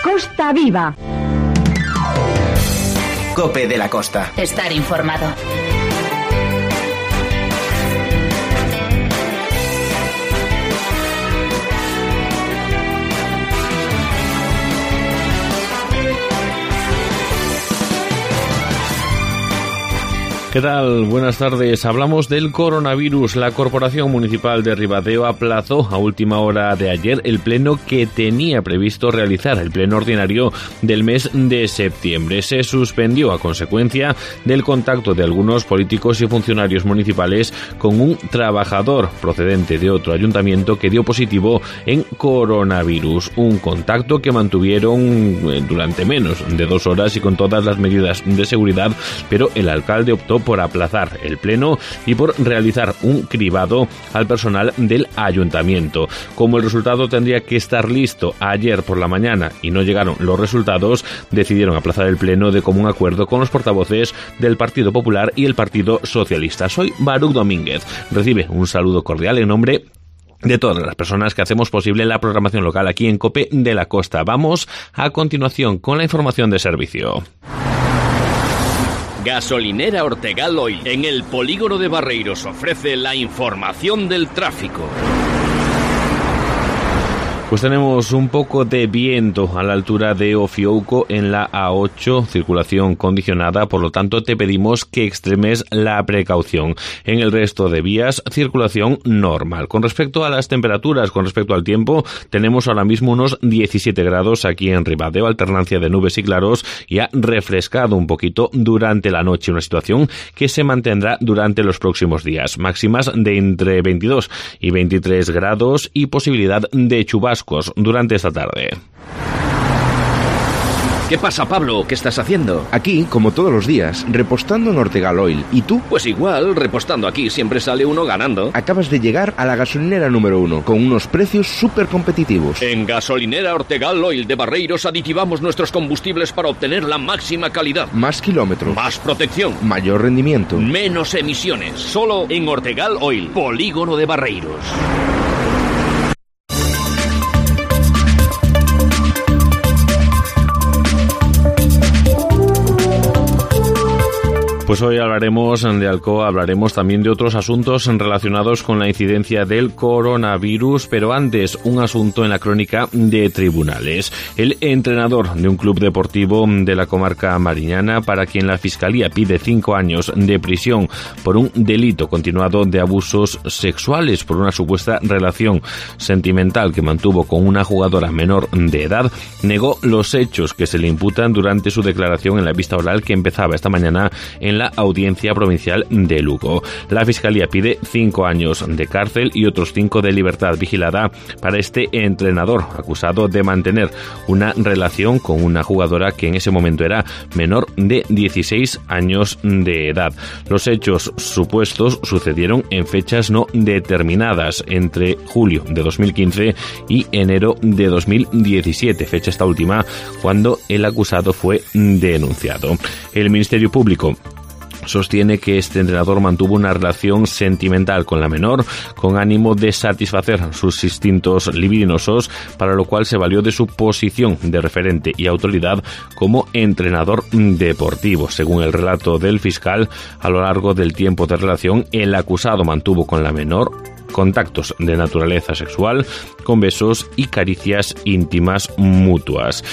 Costa Viva. COPE de la Costa. Estar informado. ¿Qué tal? Buenas tardes. Hablamos del coronavirus. La Corporación Municipal de Ribadeo aplazó a última hora de ayer el pleno que tenía previsto realizar, el pleno ordinario del mes de septiembre. Se suspendió a consecuencia del contacto de algunos políticos y funcionarios municipales con un trabajador procedente de otro ayuntamiento que dio positivo en coronavirus. Un contacto que mantuvieron durante menos de 2 horas y con todas las medidas de seguridad, pero el alcalde optó por aplazar el pleno y por realizar un cribado al personal del ayuntamiento. Como el resultado tendría que estar listo ayer por la mañana y no llegaron los resultados, decidieron aplazar el pleno de común acuerdo con los portavoces del Partido Popular y el Partido Socialista. Soy Baruch Domínguez. Recibe un saludo cordial en nombre de todas las personas que hacemos posible la programación local aquí en COPE de la Costa. Vamos a continuación con la información de servicio. Gasolinera Ortegal Oil, en el polígono de Barreiros, ofrece la información del tráfico. Pues tenemos un poco de viento a la altura de Ofiouco en la A8, circulación condicionada, por lo tanto te pedimos que extremes la precaución. En el resto de vías, circulación normal. Con respecto a las temperaturas, con respecto al tiempo, tenemos ahora mismo unos 17 grados aquí en Ribadeo, alternancia de nubes y claros, y ha refrescado un poquito durante la noche, una situación que se mantendrá durante los próximos días. Máximas de entre 22 y 23 grados y posibilidad de chubascos durante esta tarde. ¿Qué pasa, Pablo? ¿Qué estás haciendo? Aquí, como todos los días, repostando en Ortegal Oil. ¿Y tú? Pues igual, repostando aquí siempre sale uno ganando. Acabas de llegar a la gasolinera número 1, con unos precios súper competitivos. En Gasolinera Ortegal Oil de Barreiros aditivamos nuestros combustibles para obtener la máxima calidad. Más kilómetros. Más protección. Mayor rendimiento. Menos emisiones. Solo en Ortegal Oil, polígono de Barreiros. Pues hoy hablaremos de Alcoa, hablaremos también de otros asuntos relacionados con la incidencia del coronavirus, pero antes un asunto en la crónica de tribunales. El entrenador de un club deportivo de la comarca mariñana, para quien la Fiscalía pide 5 años de prisión por un delito continuado de abusos sexuales por una supuesta relación sentimental que mantuvo con una jugadora menor de edad, negó los hechos que se le imputan durante su declaración en la vista oral que empezaba esta mañana en la Audiencia Provincial de Lugo. La Fiscalía pide 5 años de cárcel y otros 5 de libertad vigilada para este entrenador, acusado de mantener una relación con una jugadora que en ese momento era menor de 16 años de edad. Los hechos supuestos sucedieron en fechas no determinadas, entre julio de 2015 y enero de 2017, fecha esta última cuando el acusado fue denunciado. El Ministerio Público sostiene que este entrenador mantuvo una relación sentimental con la menor con ánimo de satisfacer sus instintos libidinosos, para lo cual se valió de su posición de referente y autoridad como entrenador deportivo. Según el relato del fiscal, a lo largo del tiempo de relación, el acusado mantuvo con la menor contactos de naturaleza sexual con besos y caricias íntimas mutuas.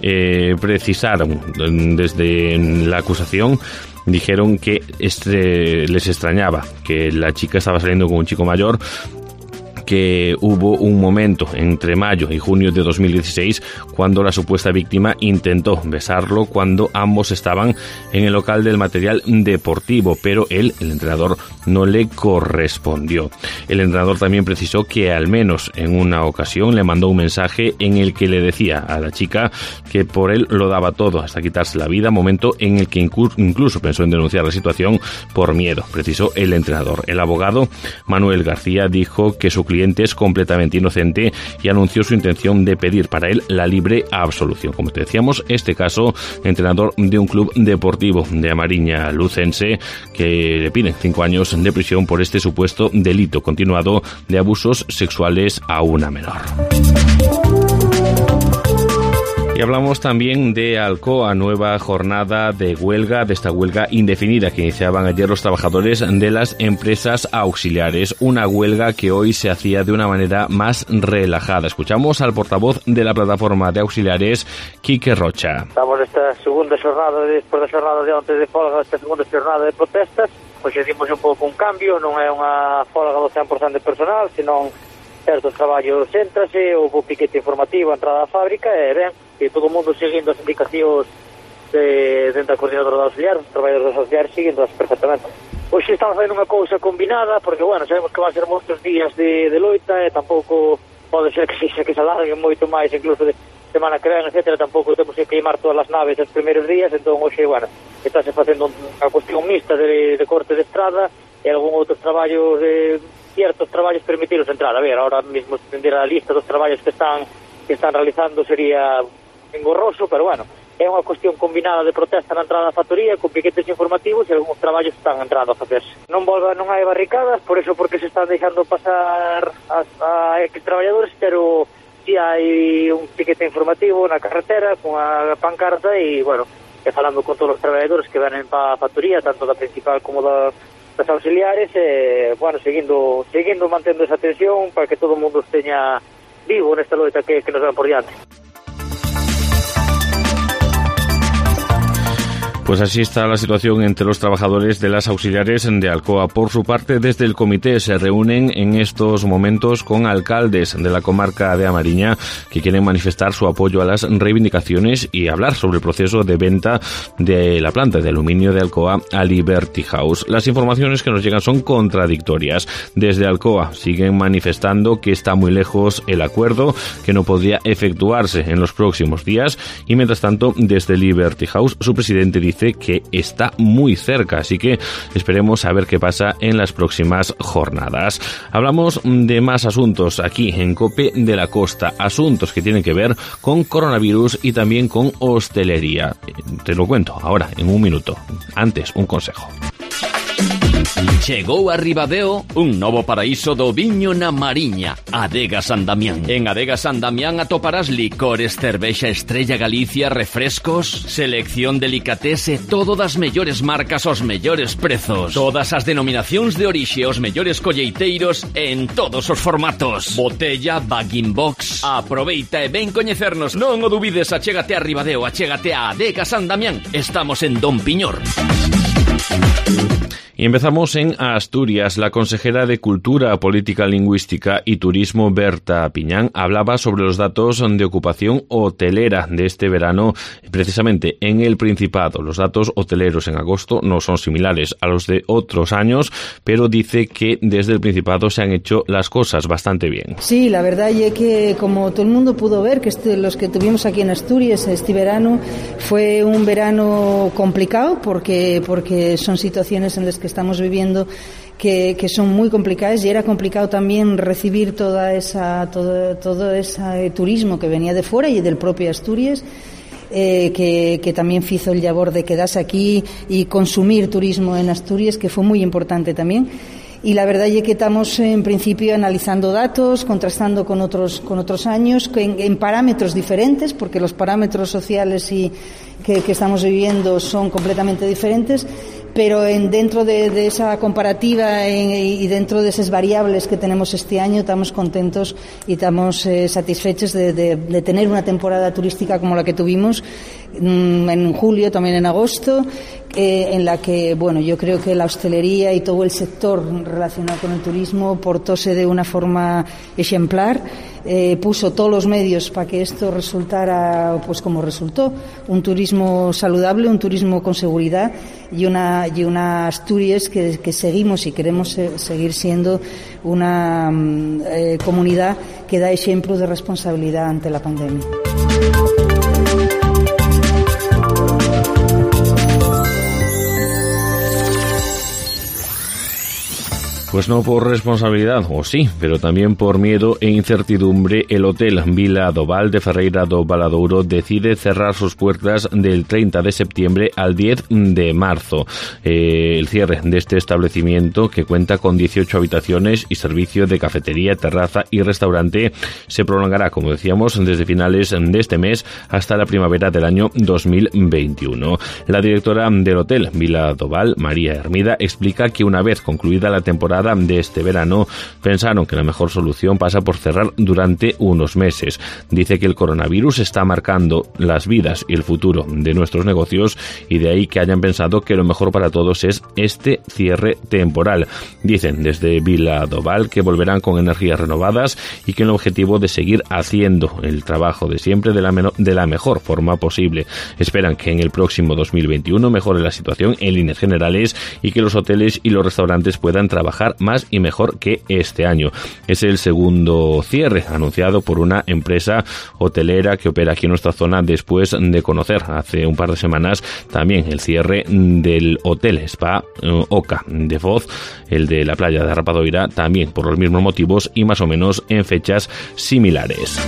Precisaron desde la acusación, dijeron que les extrañaba que la chica estaba saliendo con un chico mayor, que hubo un momento entre mayo y junio de 2016 cuando la supuesta víctima intentó besarlo cuando ambos estaban en el local del material deportivo, pero él, el entrenador, no le correspondió. El entrenador también precisó que al menos en una ocasión le mandó un mensaje en el que le decía a la chica que por él lo daba todo hasta quitarse la vida, momento en el que incluso pensó en denunciar la situación por miedo, precisó el entrenador. El abogado Manuel García dijo que su cliente es completamente inocente y anunció su intención de pedir para él la libre absolución. Como te decíamos, este caso, entrenador de un club deportivo de Amariña Lucense, que le piden 5 años de prisión por este supuesto delito continuado de abusos sexuales a una menor. Y hablamos también de Alcoa, nueva jornada de huelga, de esta huelga indefinida que iniciaban ayer los trabajadores de las empresas auxiliares. Una huelga que hoy se hacía de una manera más relajada. Escuchamos al portavoz de la plataforma de auxiliares, Quique Rocha. Estamos nesta segunda xornada, despois da xornada de onte de folga, esta segunda xornada de protestas. Pois dimos un pouco un cambio, non é unha folga do 100% de personal, senón certos traballos céntrase, houve piquete informativo a entrada da fábrica e ben, e todo o mundo seguindo as indicacións dentro da coordinadora da auxiliar, os traballadores da auxiliar seguindo-as perfectamente. Hoxe estamos fazendo unha cousa combinada, porque, bueno, sabemos que van ser moitos días de loita e tampouco pode ser que se alarguen moito máis, incluso de semana que ven, etcétera, tampouco temos que queimar todas as naves os primeiros días, entón hoxe, bueno, estáse facendo unha cuestión mixta de corte de estrada e algún outros traballos ciertos traballos permitiros entrar. A ver, ahora mismo extender a lista dos traballos que están realizando sería engorroso, pero bueno, é unha cuestión combinada de protesta na entrada da factoría con piquetes informativos e algúns traballos están entrando a facerse. Non hai barricadas, por eso porque se están deixando pasar a X traballadores, pero si hai un piquete informativo na carretera con a pancarta e, bueno, falando con todos os traballadores que venen para a factoría, tanto da principal como das auxiliares, bueno, seguindo mantendo esa tensión para que todo o mundo esteña vivo nesta loita que nos van por diante. Pues así está la situación entre los trabajadores de las auxiliares de Alcoa. Por su parte, desde el comité se reúnen en estos momentos con alcaldes de la comarca de Amariña que quieren manifestar su apoyo a las reivindicaciones y hablar sobre el proceso de venta de la planta de aluminio de Alcoa a Liberty House. Las informaciones que nos llegan son contradictorias. Desde Alcoa siguen manifestando que está muy lejos el acuerdo, que no podría efectuarse en los próximos días, y mientras tanto, desde Liberty House, su presidente dice que está muy cerca, así que esperemos a ver qué pasa en las próximas jornadas. Hablamos de más asuntos aquí en COPE de la Costa, asuntos que tienen que ver con coronavirus y también con hostelería. Te lo cuento ahora en un minuto. Antes, un consejo. Chegou a Ribadeo un novo paraíso do viño na Mariña, Adega San Damián. En Adega San Damián atoparás licores, cervexa Estrella Galicia, refrescos, selección delicatese, todo das mellores marcas aos mellores prezos. Todas as denominacións de orixe, os mellores colleiteiros en todos os formatos. Botella, bag-in box. Aproveita e ven coñecernos. Non o dubides, achégate a Ribadeo, achégate a Adega San Damián. Estamos en Don Piñor. Y empezamos en Asturias. La consejera de Cultura, Política Lingüística y Turismo, Berta Piñán, hablaba sobre los datos de ocupación hotelera de este verano, precisamente en el Principado. Los datos hoteleros en agosto no son similares a los de otros años, pero dice que desde el Principado se han hecho las cosas bastante bien. Sí, la verdad es que como todo el mundo pudo ver, que los que tuvimos aquí en Asturias este verano fue un verano complicado porque son situaciones en las que estamos viviendo que son muy complicadas, y era complicado también recibir todo ese turismo que venía de fuera y del propio Asturias, que también hizo el labor de quedarse aquí y consumir turismo en Asturias, que fue muy importante también. Y la verdad es que estamos en principio analizando datos, contrastando con otros años, en parámetros diferentes, porque los parámetros sociales que estamos viviendo son completamente diferentes, pero dentro de esa comparativa y dentro de esas variables que tenemos este año, estamos contentos y estamos satisfechos de tener una temporada turística como la que tuvimos en julio, también en agosto, en la que, bueno, yo creo que la hostelería y todo el sector relacionado con el turismo portóse de una forma ejemplar, puso todos los medios para que esto resultara pues como resultó, un turismo saludable, un turismo con seguridad y una Asturias que seguimos y queremos seguir siendo una comunidad que da ejemplo de responsabilidad ante la pandemia. Pues no por responsabilidad, o sí, pero también por miedo e incertidumbre, el Hotel Vila do Val de Ferreira do Valadouro decide cerrar sus puertas del 30 de septiembre al 10 de marzo. El cierre de este establecimiento, que cuenta con 18 habitaciones y servicio de cafetería, terraza y restaurante, se prolongará, como decíamos, desde finales de este mes hasta la primavera del año 2021. La directora del Hotel Vila do Val, María Hermida, explica que una vez concluida la temporada de este verano, pensaron que la mejor solución pasa por cerrar durante unos meses. Dice que el coronavirus está marcando las vidas y el futuro de nuestros negocios, y de ahí que hayan pensado que lo mejor para todos es este cierre temporal. Dicen desde Vila do Val que volverán con energías renovadas y que el objetivo de seguir haciendo el trabajo de siempre de la mejor forma posible. Esperan que en el próximo 2021 mejore la situación en líneas generales y que los hoteles y los restaurantes puedan trabajar más y mejor que este año. Es el segundo cierre anunciado por una empresa hotelera que opera aquí en nuestra zona, después de conocer hace un par de semanas también el cierre del Hotel Spa Oca de Foz, el de la playa de Rapadoira, también por los mismos motivos y más o menos en fechas similares.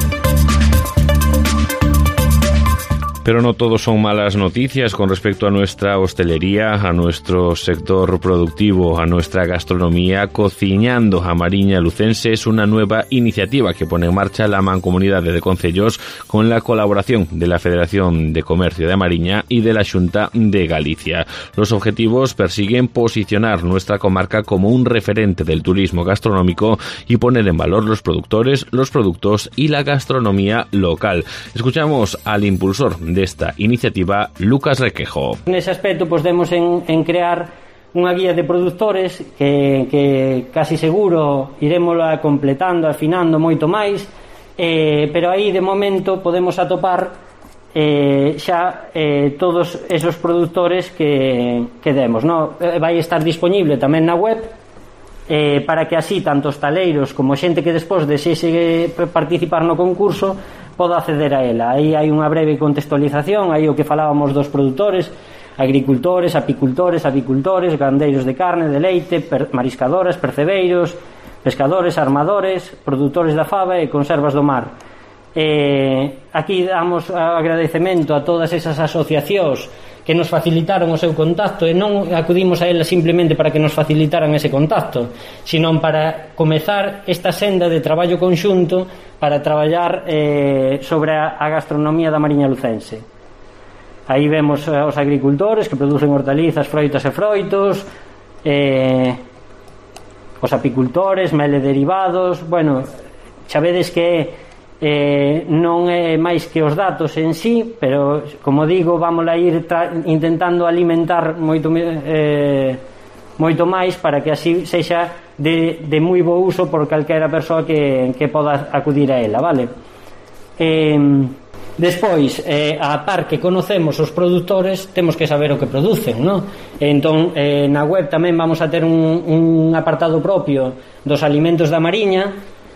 Pero no todo son malas noticias con respecto a nuestra hostelería, a nuestro sector productivo, a nuestra gastronomía. Cociñando a Mariña Lucense es una nueva iniciativa que pone en marcha la Mancomunidade de Concellos con la colaboración de la Federación de Comercio de Mariña y de la Xunta de Galicia. Los objetivos persiguen posicionar nuestra comarca como un referente del turismo gastronómico y poner en valor los productores, los productos y la gastronomía local. Escuchamos al impulsor de esta iniciativa, Lucas Requejo. Nese aspecto, pues demos en crear unha guía de produtores que casi seguro iremosla completando, afinando moito máis, pero aí de momento podemos atopar xa todos esos produtores que demos, no? Vai estar disponible tamén na web, para que así tanto os taleiros como xente que despois desexe participar no concurso poda acceder a ela. Aí hai unha breve contextualización, aí o que falábamos dos produtores, agricultores, apicultores, avicultores, gandeiros de carne, de leite, mariscadoras, percebeiros, pescadores, armadores, produtores da fava e conservas do mar. Aquí damos agradecemento a todas esas asociacións que nos facilitaron o seu contacto, e non acudimos a elas simplemente para que nos facilitaran ese contacto, sino para comezar esta senda de traballo conxunto para traballar sobre a gastronomía da Mariña Lucense. Aí vemos os agricultores que producen hortalizas, froitas e froitos, os apicultores, mel e derivados. Bueno, xa vedes que non é máis que os datos en sí, pero como digo, vamos a ir intentando alimentar moito máis para que así sexa de moi bo uso por calquera persoa que poda acudir a ela, vale? Despois, a par que conocemos os produtores, temos que saber o que producen, non? Entón, na web tamén vamos a ter un apartado propio dos alimentos da Mariña,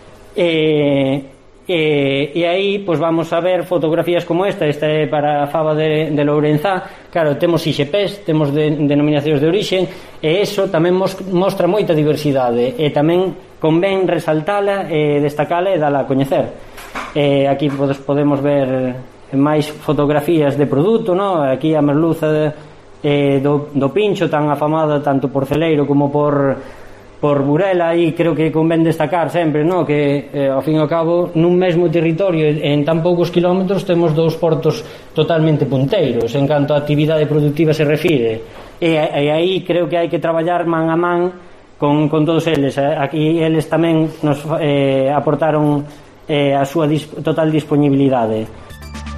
e aí pues vamos a ver fotografías como esta é para a fava de Lourenzá. Claro, temos IGPs, temos denominacións de orixen, e eso tamén mostra moita diversidade, e tamén convén resaltala e destacala e dala a coñecer. Aquí podemos ver máis fotografías de produto, no? Aquí a merluza do Pincho, tan afamada tanto por celeiro como por Burela. Aí creo que convén destacar sempre, no? Que ao fin e ao cabo nun mesmo territorio en tan poucos kilómetros temos dous portos totalmente punteiros en canto a actividade productiva se refire, e aí creo que hai que traballar man a man con todos eles. Aquí eles tamén nos aportaron a súa total disponibilidade.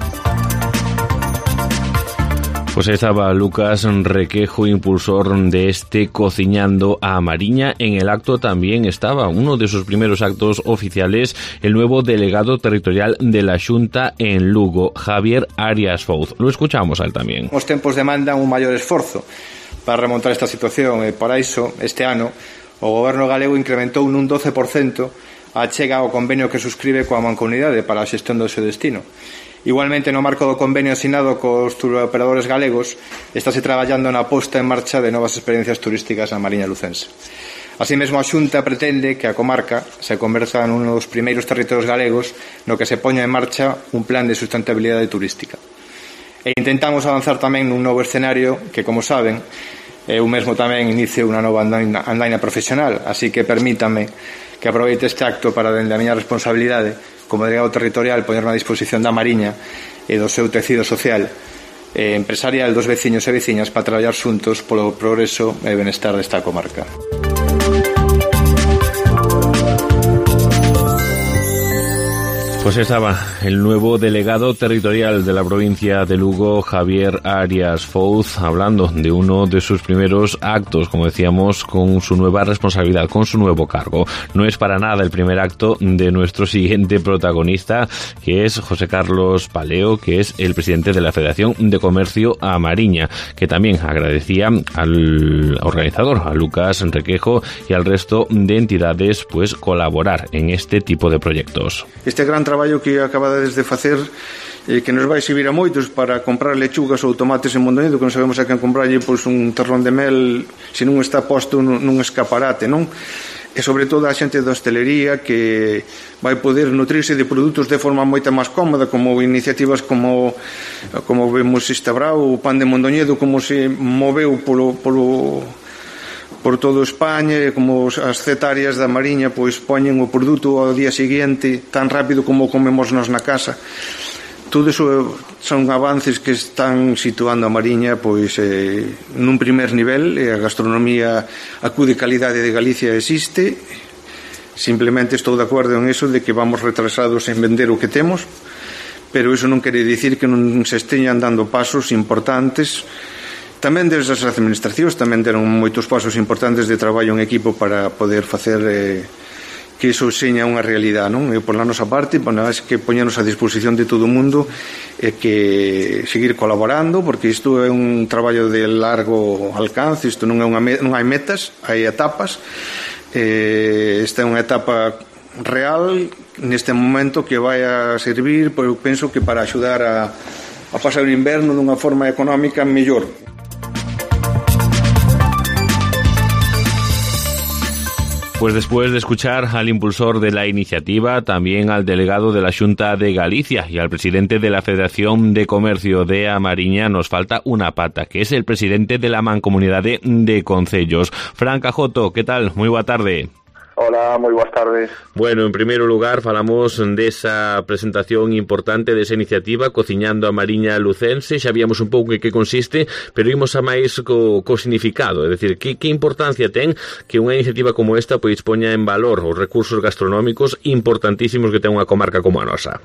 Pues ahí estaba Lucas Requejo, impulsor de este Cociñando a Mariña. En el acto también estaba uno de sus primeros actos oficiales, el nuevo delegado territorial de la Xunta en Lugo, Javier Arias Fouz. Lo escuchamos a él también. Os tempos demandan un maior esforzo para remontar esta situación, e para iso, este ano, o goberno galego incrementou nun 12% a achega ao convenio que suscribe coa Mancomunidade para a xestión do seu destino. Igualmente, no marco do convenio asinado cos turoperadores galegos, estáse traballando na posta en marcha de novas experiencias turísticas na Mariña Lucense. Así mesmo, a Xunta pretende que a comarca se converta nun dos primeiros territorios galegos no que se poña en marcha un plan de sustentabilidade turística. E intentamos avanzar tamén nun novo escenario que, como saben, eu mesmo tamén inicio unha nova andaina profesional, así que permítame que aproveite este acto para, dende a miña responsabilidade como delegado territorial, poñerme a disposición da Mariña e do seu tecido social e empresarial dos veciños e veciñas para traballar xuntos polo progreso e benestar desta comarca. Pues estaba el nuevo delegado territorial de la provincia de Lugo, Javier Arias Fouz, hablando de uno de sus primeros actos, como decíamos, con su nueva responsabilidad, con su nuevo cargo. No es para nada el primer acto de nuestro siguiente protagonista, que es José Carlos Paleo, que es el presidente de la Federación de Comercio A Mariña, que también agradecía al organizador, a Lucas Requejo, y al resto de entidades, pues colaborar en este tipo de proyectos. Este gran traballo que acabades de facer que nos vai servir a moitos para comprar lechugas ou tomates en Mondoñedo, que non sabemos a quen comprarlle pois un terrón de mel se non está posto nun escaparate, non? E sobre todo a xente da hostelería que vai poder nutrirse de produtos de forma moita máis cómoda, como iniciativas como vemos Estabrao, o pan de Mondoñedo, como se moveu por todo España, como as cetarias da Mariña pois poñen o produto ao día seguinte tan rápido como comemos nos na casa. Todo iso son avances que están situando a Mariña pois nun primer nivel. A gastronomía, a de calidade de Galicia existe. Simplemente estou de acordo en eso de que vamos retrasados en vender o que temos, pero iso non quere dicir que non se esteñan dando pasos importantes. Tamén desde as administracións tamén deron moitos pasos importantes de traballo en equipo para poder facer que iso seña unha realidade, non? E por la nosa parte, que poñernos a disposición de todo o mundo e que seguir colaborando, porque isto é un traballo de largo alcance, isto non hai metas, hai etapas. Esta é unha etapa real neste momento que vai a servir, pois eu penso que para axudar a pasar o inverno dunha forma económica mellor. Pues después de escuchar al impulsor de la iniciativa, también al delegado de la Xunta de Galicia y al presidente de la Federación de Comercio de A Mariña, nos falta una pata, que es el presidente de la Mancomunidade de Concellos. Fran Cajoto, ¿qué tal? Muy boa tarde. Hola, moi boas tardes. Bueno, en primeiro lugar, falamos desa presentación importante desa iniciativa Cociñando a Mariña Lucense. Xa víamos un pouco en que consiste, pero imos a máis co significado, é dicir, que importancia ten que unha iniciativa como esta pois poña en valor os recursos gastronómicos importantísimos que ten unha comarca como a nosa.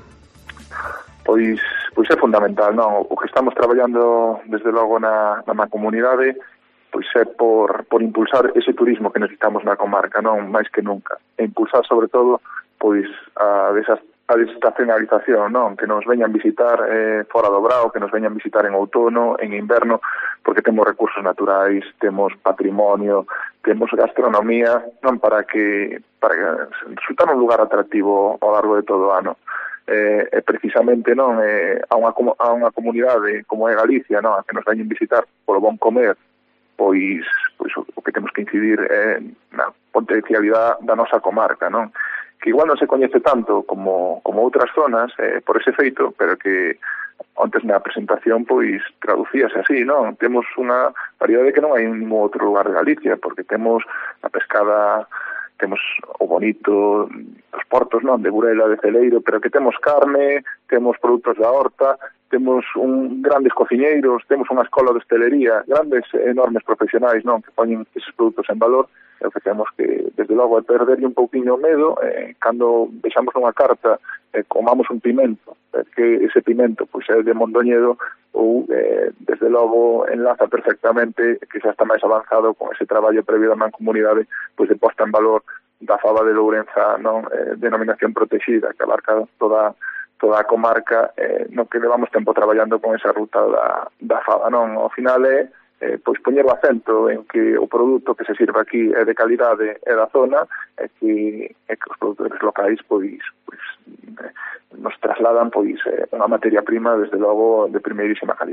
Pois é fundamental, non? O que estamos traballando desde logo na comunidade pois é por impulsar ese turismo que necesitamos na comarca, non máis que nunca. E impulsar, sobre todo, pois a desestacionalización, non? Que nos veñan visitar fora do Brao, que nos veñan visitar en outono, en inverno, porque temos recursos naturais, temos patrimonio, temos gastronomía, non? Para que resultar un lugar atractivo ao largo de todo o ano. E precisamente non a unha comunidade como é Galicia, non? A que nos veñen visitar polo bon comer, pois o que temos que incidir é na potencialidade da nosa comarca, non? Que igual non se coñece tanto como outras zonas por ese feito, pero que antes na presentación pois traducíase así, non? Temos unha variedade que non hai en ningún outro lugar de Galicia, porque temos a pescada, temos o bonito dos portos, non? De Burela, de Celeiro, pero que temos carne, temos produtos da horta, temos grandes cociñeiros, temos unha escola de hostelería, grandes, enormes profesionais, non? Que poñen esos produtos en valor, e o que temos que, desde logo, é perderlle un pouquinho o medo, cando deixamos nunha carta, comamos un pimento, que ese pimento pois é de Mondoñedo, ou, desde logo, enlaza perfectamente, que xa está máis avanzado con ese traballo previo da mancomunidade, pois de posta en valor da fava de Lourenza, non? Denominación protexida, que abarca toda a comarca, no que levamos tempo traballando con esa ruta da fava, non? Ao final é pois poñer o acento en que o produto que se sirve aquí é de calidade é da zona, e que os produtores locais pois nos trasladan pois unha materia prima desde logo de primeirísima calidade, non?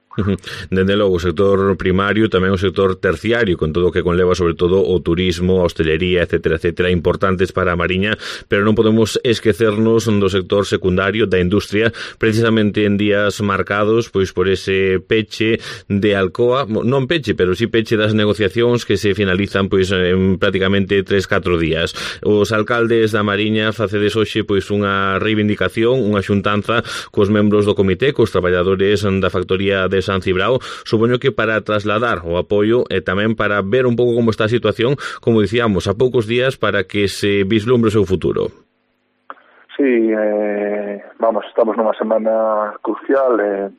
Dende logo o sector primario, tamén o sector terciario, con todo o que conleva sobre todo o turismo, a hostelería, etcétera, etcétera, importantes para a Mariña, pero non podemos esquecernos do sector secundario, da industria, precisamente en días marcados pois por ese peche de Alcoa, non peche, pero sí peche das negociacións que se finalizan pois en prácticamente 3-4 días. Os alcaldes da Mariña facedes hoxe pois unha reivindicación, unha xuntanza cos membros do comité, cos traballadores da factoría de San Cibrao, supoño que para trasladar o apoio e tamén para ver un pouco como está a situación, como dicíamos, a poucos días para que se vislumbre o seu futuro. Sí, estamos nunha semana crucial,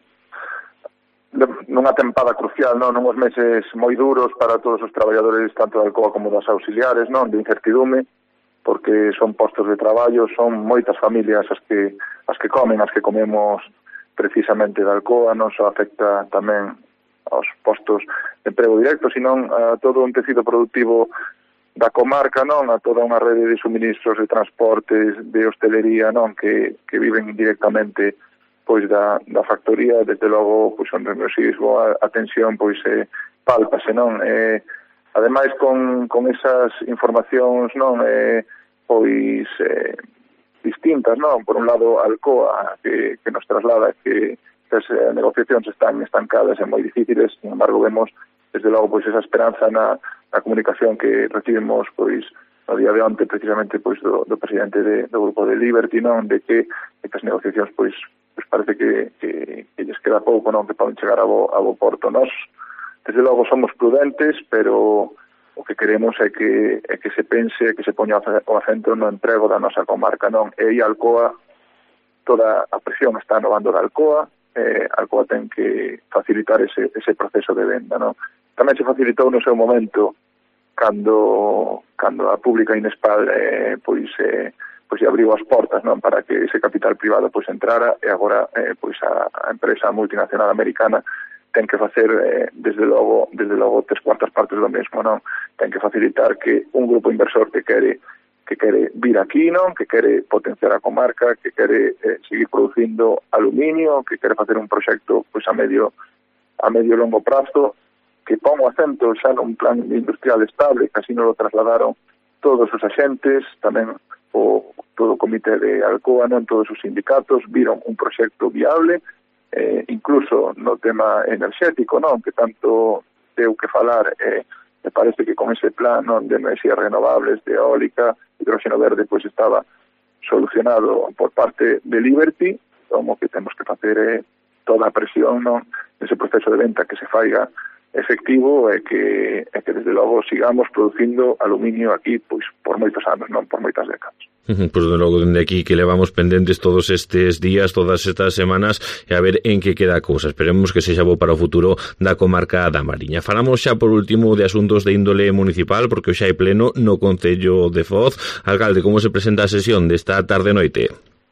nunha tempada crucial, non? Nunhos meses moi duros para todos os traballadores, tanto da Alcoa como das auxiliares, non? De incertidume, porque son postos de traballo, son moitas familias as que comemos precisamente da Alcoa, non só afecta tamén aos postos de emprego directo, sino a todo un tecido productivo da comarca, non, a toda unha rede de suministros, de transportes, de hostelería, non, que viven directamente pois da factoría. Desde logo, pois o nerviosismo, a tensión, pois pálpase, non? Ademais, con esas informacións, non, pois distintas, non? Por un lado, Alcoa, que nos traslada que as negociacións están estancadas e moi difíciles. Sin embargo, vemos, desde logo, pois esa esperanza na comunicación que recibimos, pois, no día de onte, precisamente, pois, do presidente do grupo de Liberty, non? De que estas negociacións, pois parece que lles queda pouco, non? Que poden chegar a bo porto. Nós, desde logo, somos prudentes, pero o que queremos é que se pense, que se poña o acento no emprego da nosa comarca, non? E aí Alcoa, toda a presión está no bando da Alcoa, Alcoa ten que facilitar ese proceso de venda, non? Tamén se facilitou no seu momento cando a pública Inespal pois abriu as portas, non, para que ese capital privado pois entrara, e agora pois a empresa multinacional americana ten que facer desde logo 3/4 partes do mesmo, non? Ten que facilitar que un grupo inversor que quere vir aquí, non? Que quere potenciar a comarca, que quere seguir producindo aluminio, que quere facer un proxecto pois a medio longo prazo, que pon o acento xa nun plan industrial estable, que así non lo trasladaron todos os axentes, tamén todo o comité de Alcoa, non, todos os sindicatos viron un proxecto viable, incluso no tema enerxético, non, que tanto deu que falar, me parece que con ese plan, non, de enerxías renovables, de eólica, hidróxeno verde, pois estaba solucionado por parte de Liberty. Como que temos que facer toda a presión, non, nese proceso de venta que se faiga efectivo, e que desde logo sigamos producindo aluminio aquí pois por moitos anos, non por moitas décadas. Pois de logo dende aquí que levamos pendentes todos estes días, todas estas semanas, e a ver en que queda a cousa. Esperemos que sexa bo para o futuro da comarca da Mariña. Falamos xa por último de asuntos de índole municipal, porque xa hai pleno no Concello de Foz. Alcalde, como se presenta a sesión desta tarde-noite?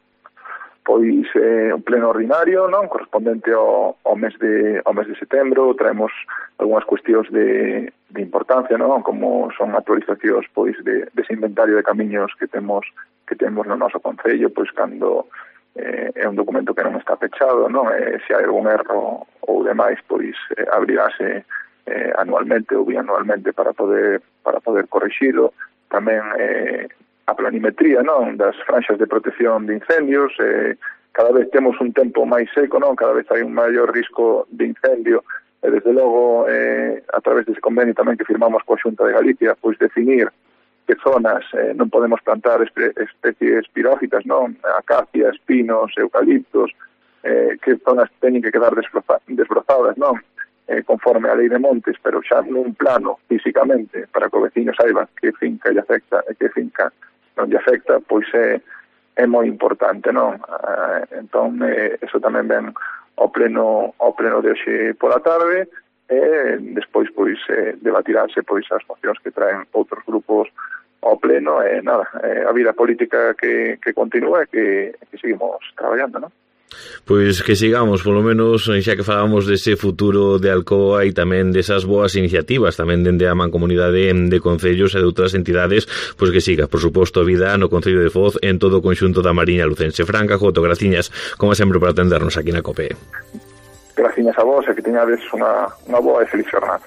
Pois un pleno ordinario, non, correspondente ao mes de setembro. Traemos algunhas cuestións de importancia, non, como son actualizacións pois dese inventario de camiños que temos no noso concello, pois cando é un documento que non está pechado, non, se hai algún erro ou demais, pois abrirase anualmente ou bianualmente para poder corrixilo. Tamén a planimetría, non, das franxas de protección de incendios. Cada vez temos un tempo máis seco, non, cada vez hai un maior risco de incendio, e desde logo a través dese convenio tamén que firmamos coa Xunta de Galicia, pois definir que zonas non podemos plantar especies pirófitas, non, acacias, pinos, eucaliptos, que zonas teñen que quedar desbrozadas, non, conforme a lei de montes, pero xa nun plano físicamente, para que o veciño saiba que finca lle afecta e que finca non lle afecta, pois é moi importante, non? Entón, eso tamén ven ao pleno de hoxe pola tarde, e despois, pois, debatirase, pois, as mocións que traen outros grupos ao pleno, e nada, a vida política que continúa e que seguimos traballando, non? Pois que sigamos, polo menos, xa que falábamos dese futuro de Alcoa e tamén desas boas iniciativas, tamén dende a Mancomunidade de Concellos e de outras entidades, pois que siga, por suposto, a vida no Concello de Foz en todo o conxunto da Mariña lucense. Fran Cajoto, graciñas, como sempre, por atendernos aquí na COPE. graciñas a vos e que teñades unha boa e feliz jornada.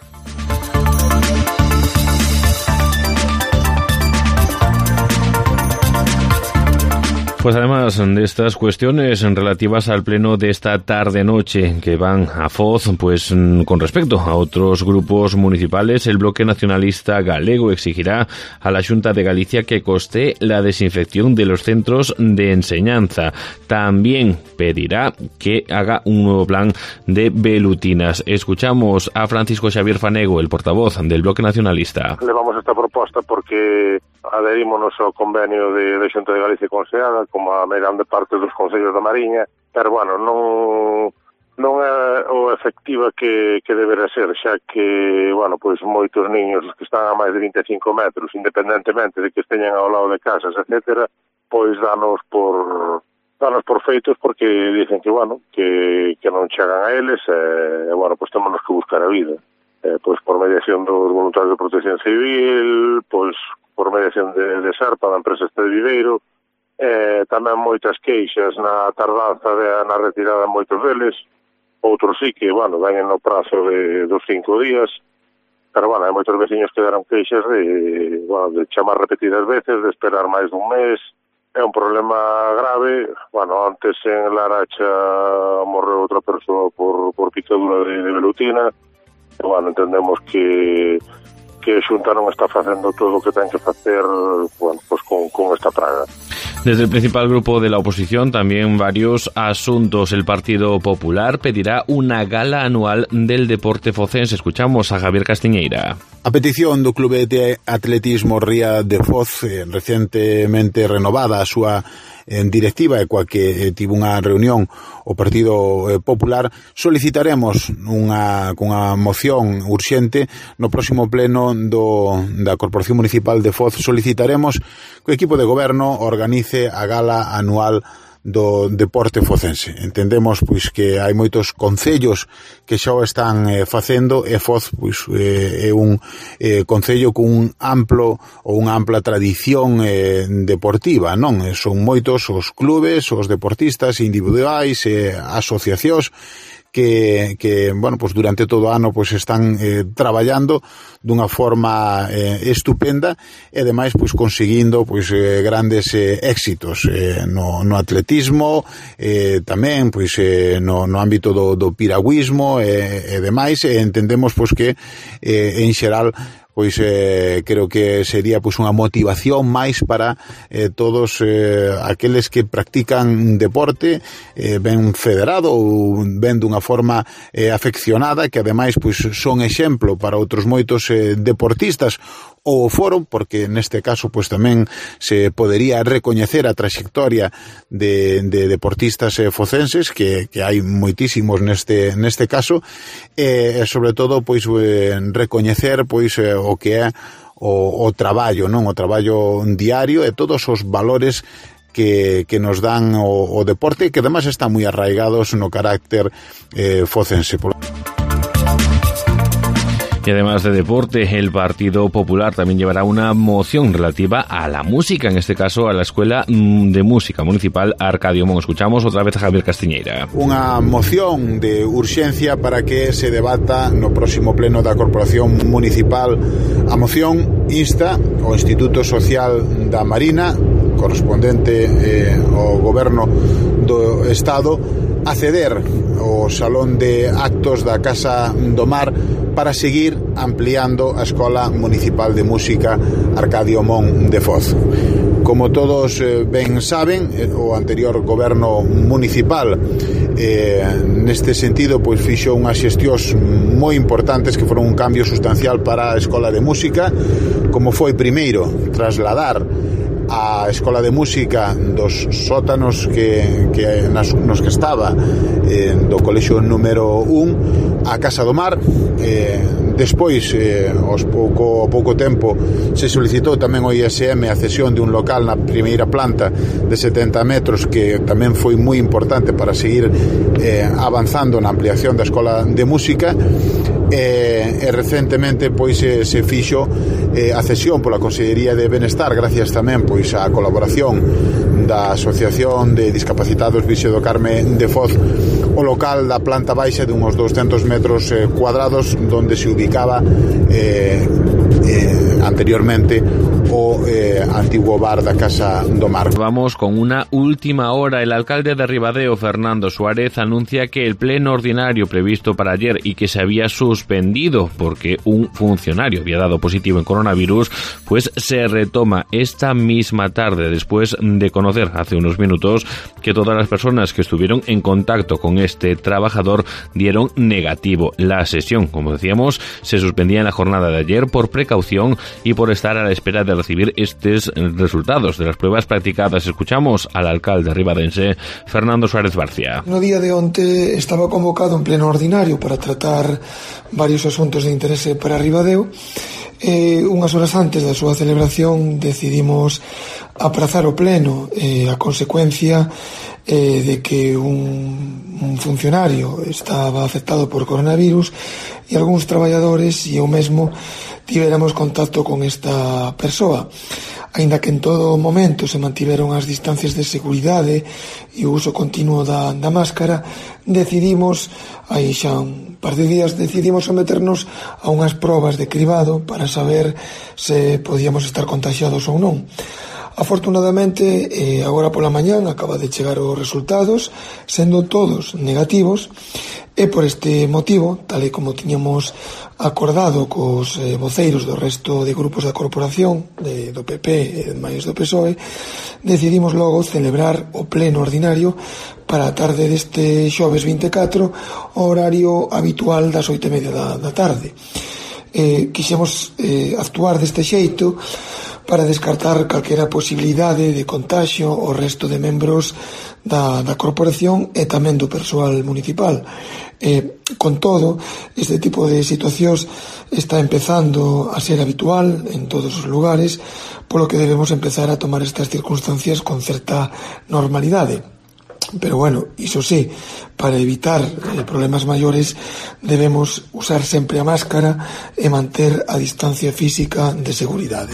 Pues además de estas cuestiones relativas al pleno de esta tarde-noche que van a Foz, pues con respecto a otros grupos municipales, el Bloque Nacionalista Galego exigirá a la Xunta de Galicia que costee la desinfección de los centros de enseñanza. También pedirá que haga un nuevo plan de velutinas. Escuchamos a Francisco Xavier Fanego, el portavoz del Bloque Nacionalista. Levamos esta proposta porque adherímonos ao convenio de Xunta de Galicia con SEAGA como a grande parte dos concellos da Mariña, pero bueno, non é o efectiva que deberá ser, xa que, bueno, pois moitos niños que están a máis de 25 metros, independentemente de que esteñan ao lado de casas, etcétera, pois danos por feitos porque dicen que, bueno, que non chegan a eles e, bueno, pois temos que buscar a vida. Pois por mediación dos voluntarios de protección civil, pois por mediación de SERPA, da empresa este de Viveiro, tamén moitas queixas na tardanza na retirada moitos deles, outros sí que, bueno, ven no prazo dos 5 días, pero, bueno, hai moitos veciños que deron queixas de chamar repetidas veces, de esperar máis dun mes. É un problema grave. Bueno, antes en Laracha morreu outra persoa por picadura de velutina, e, bueno, entendemos que a Xunta non está facendo todo o que ten que facer, bueno, pues con esta praga. Desde el principal grupo de la oposición también varios asuntos. El Partido Popular pedirá una gala anual del deporte focense. Escuchamos a Javier Castiñeira. A petición do Clube de Atletismo Ría de Foz, recientemente renovada a súa directiva e coa que tivo unha reunión o Partido Popular, solicitaremos unha moción urxente no próximo pleno da Corporación Municipal de Foz. Solicitaremos que o equipo de goberno organice a gala anual do deporte focense. Entendemos pois que hai moitos concellos que xa o están facendo e Foz pois é un concello con unha ampla tradición deportiva, non? Son moitos os clubes, os deportistas individuais e asociacións que bueno, pues durante todo o ano pues están traballando dunha forma estupenda e ademais pues conseguindo pues grandes éxitos no atletismo, tamén pues no ámbito do piragüismo e demais, e entendemos pues que en xeral pois creo que sería pois unha motivación máis para todos aqueles que practican deporte ben federado ou ben dunha forma afeccionada, que ademais pois son exemplo para outros moitos deportistas ou foron, porque neste caso pois tamén se podería recoñecer a traxectoria de deportistas focenses que hai moitísimos neste caso, e sobre todo pois recoñecer pois o que é o traballo, non? O traballo diario e todos os valores que nos dan o deporte, que además están moi arraigados no carácter focense. Y además de deporte, el Partido Popular también llevará una moción relativa a la música, en este caso a la Escuela de Música Municipal Arcadio Mon. Escuchamos otra vez a Javier Castiñeira. Unha moción de urxencia para que se debata no próximo pleno da Corporación Municipal. A moción insta ao Instituto Social da Marina, correspondente ao Goberno do Estado, a ceder o Salón de Actos da Casa do Mar para seguir ampliando a Escola Municipal de Música Arcadio Mon de Foz. Como todos ben saben, o anterior goberno municipal neste sentido pois fixo unhas xestións moi importantes que foron un cambio sustancial para a Escola de Música, como foi primeiro trasladar a Escola de Música dos sótanos nos que estaba do colexio número 1 a Casa do Mar. Despois, aos pouco tempo, se solicitou tamén o ISM a cesión de un local na primeira planta de 70 metros, que tamén foi moi importante para seguir avanzando na ampliación da Escola de Música. E recentemente pois se fixo a cesión pola Consellería de Benestar, gracias tamén pois á colaboración da Asociación de Discapacitados Vixo do Carme de Foz, o local da planta baixa de uns 200 metros cuadrados donde se ubicaba anteriormente o antiguo bar da Casa do Mar. Vamos con una última hora. El alcalde de Ribadeo, Fernando Suárez, anuncia que el pleno ordinario previsto para ayer y que se había suspendido porque un funcionario había dado positivo en coronavirus, pues se retoma esta misma tarde, después de conocer hace unos minutos que todas las personas que estuvieron en contacto con este trabajador dieron negativo. La sesión, como decíamos, se suspendía en la jornada de ayer por precaución y por estar a la espera de recibir estos resultados de las pruebas practicadas. Escuchamos al alcalde ribadense Fernando Suárez Barcia. No día de onte estaba convocado un pleno ordinario para tratar varios asuntos de interese para Ribadeo. Unhas horas antes da súa celebración decidimos aprazar o pleno a consecuencia de que un funcionario estaba afectado por coronavirus e algúns traballadores e eu mesmo tivéramos contacto con esta persoa. Aínda que en todo momento se mantiveron as distancias de seguridade e o uso continuo da máscara, decidimos, aí xa un par de días, decidimos someternos a unhas probas de cribado para saber se podíamos estar contagiados ou non. Afortunadamente, agora pola mañán acaba de chegar os resultados, sendo todos negativos, e por este motivo, tal e como tiñamos acordado cos voceiros do resto de grupos da corporación, do PP e máis do PSOE, decidimos logo celebrar o pleno ordinario para a tarde deste xoves 24, o horario habitual das 8:30 da tarde. Quixemos actuar deste xeito para descartar calquera posibilidade de contagio ao resto de membros da corporación e tamén do persoal municipal. Con todo, este tipo de situacións está empezando a ser habitual en todos os lugares, polo que debemos empezar a tomar estas circunstancias con certa normalidade. Pero bueno, iso sí, para evitar problemas maiores debemos usar sempre a máscara e manter a distancia física de seguridade.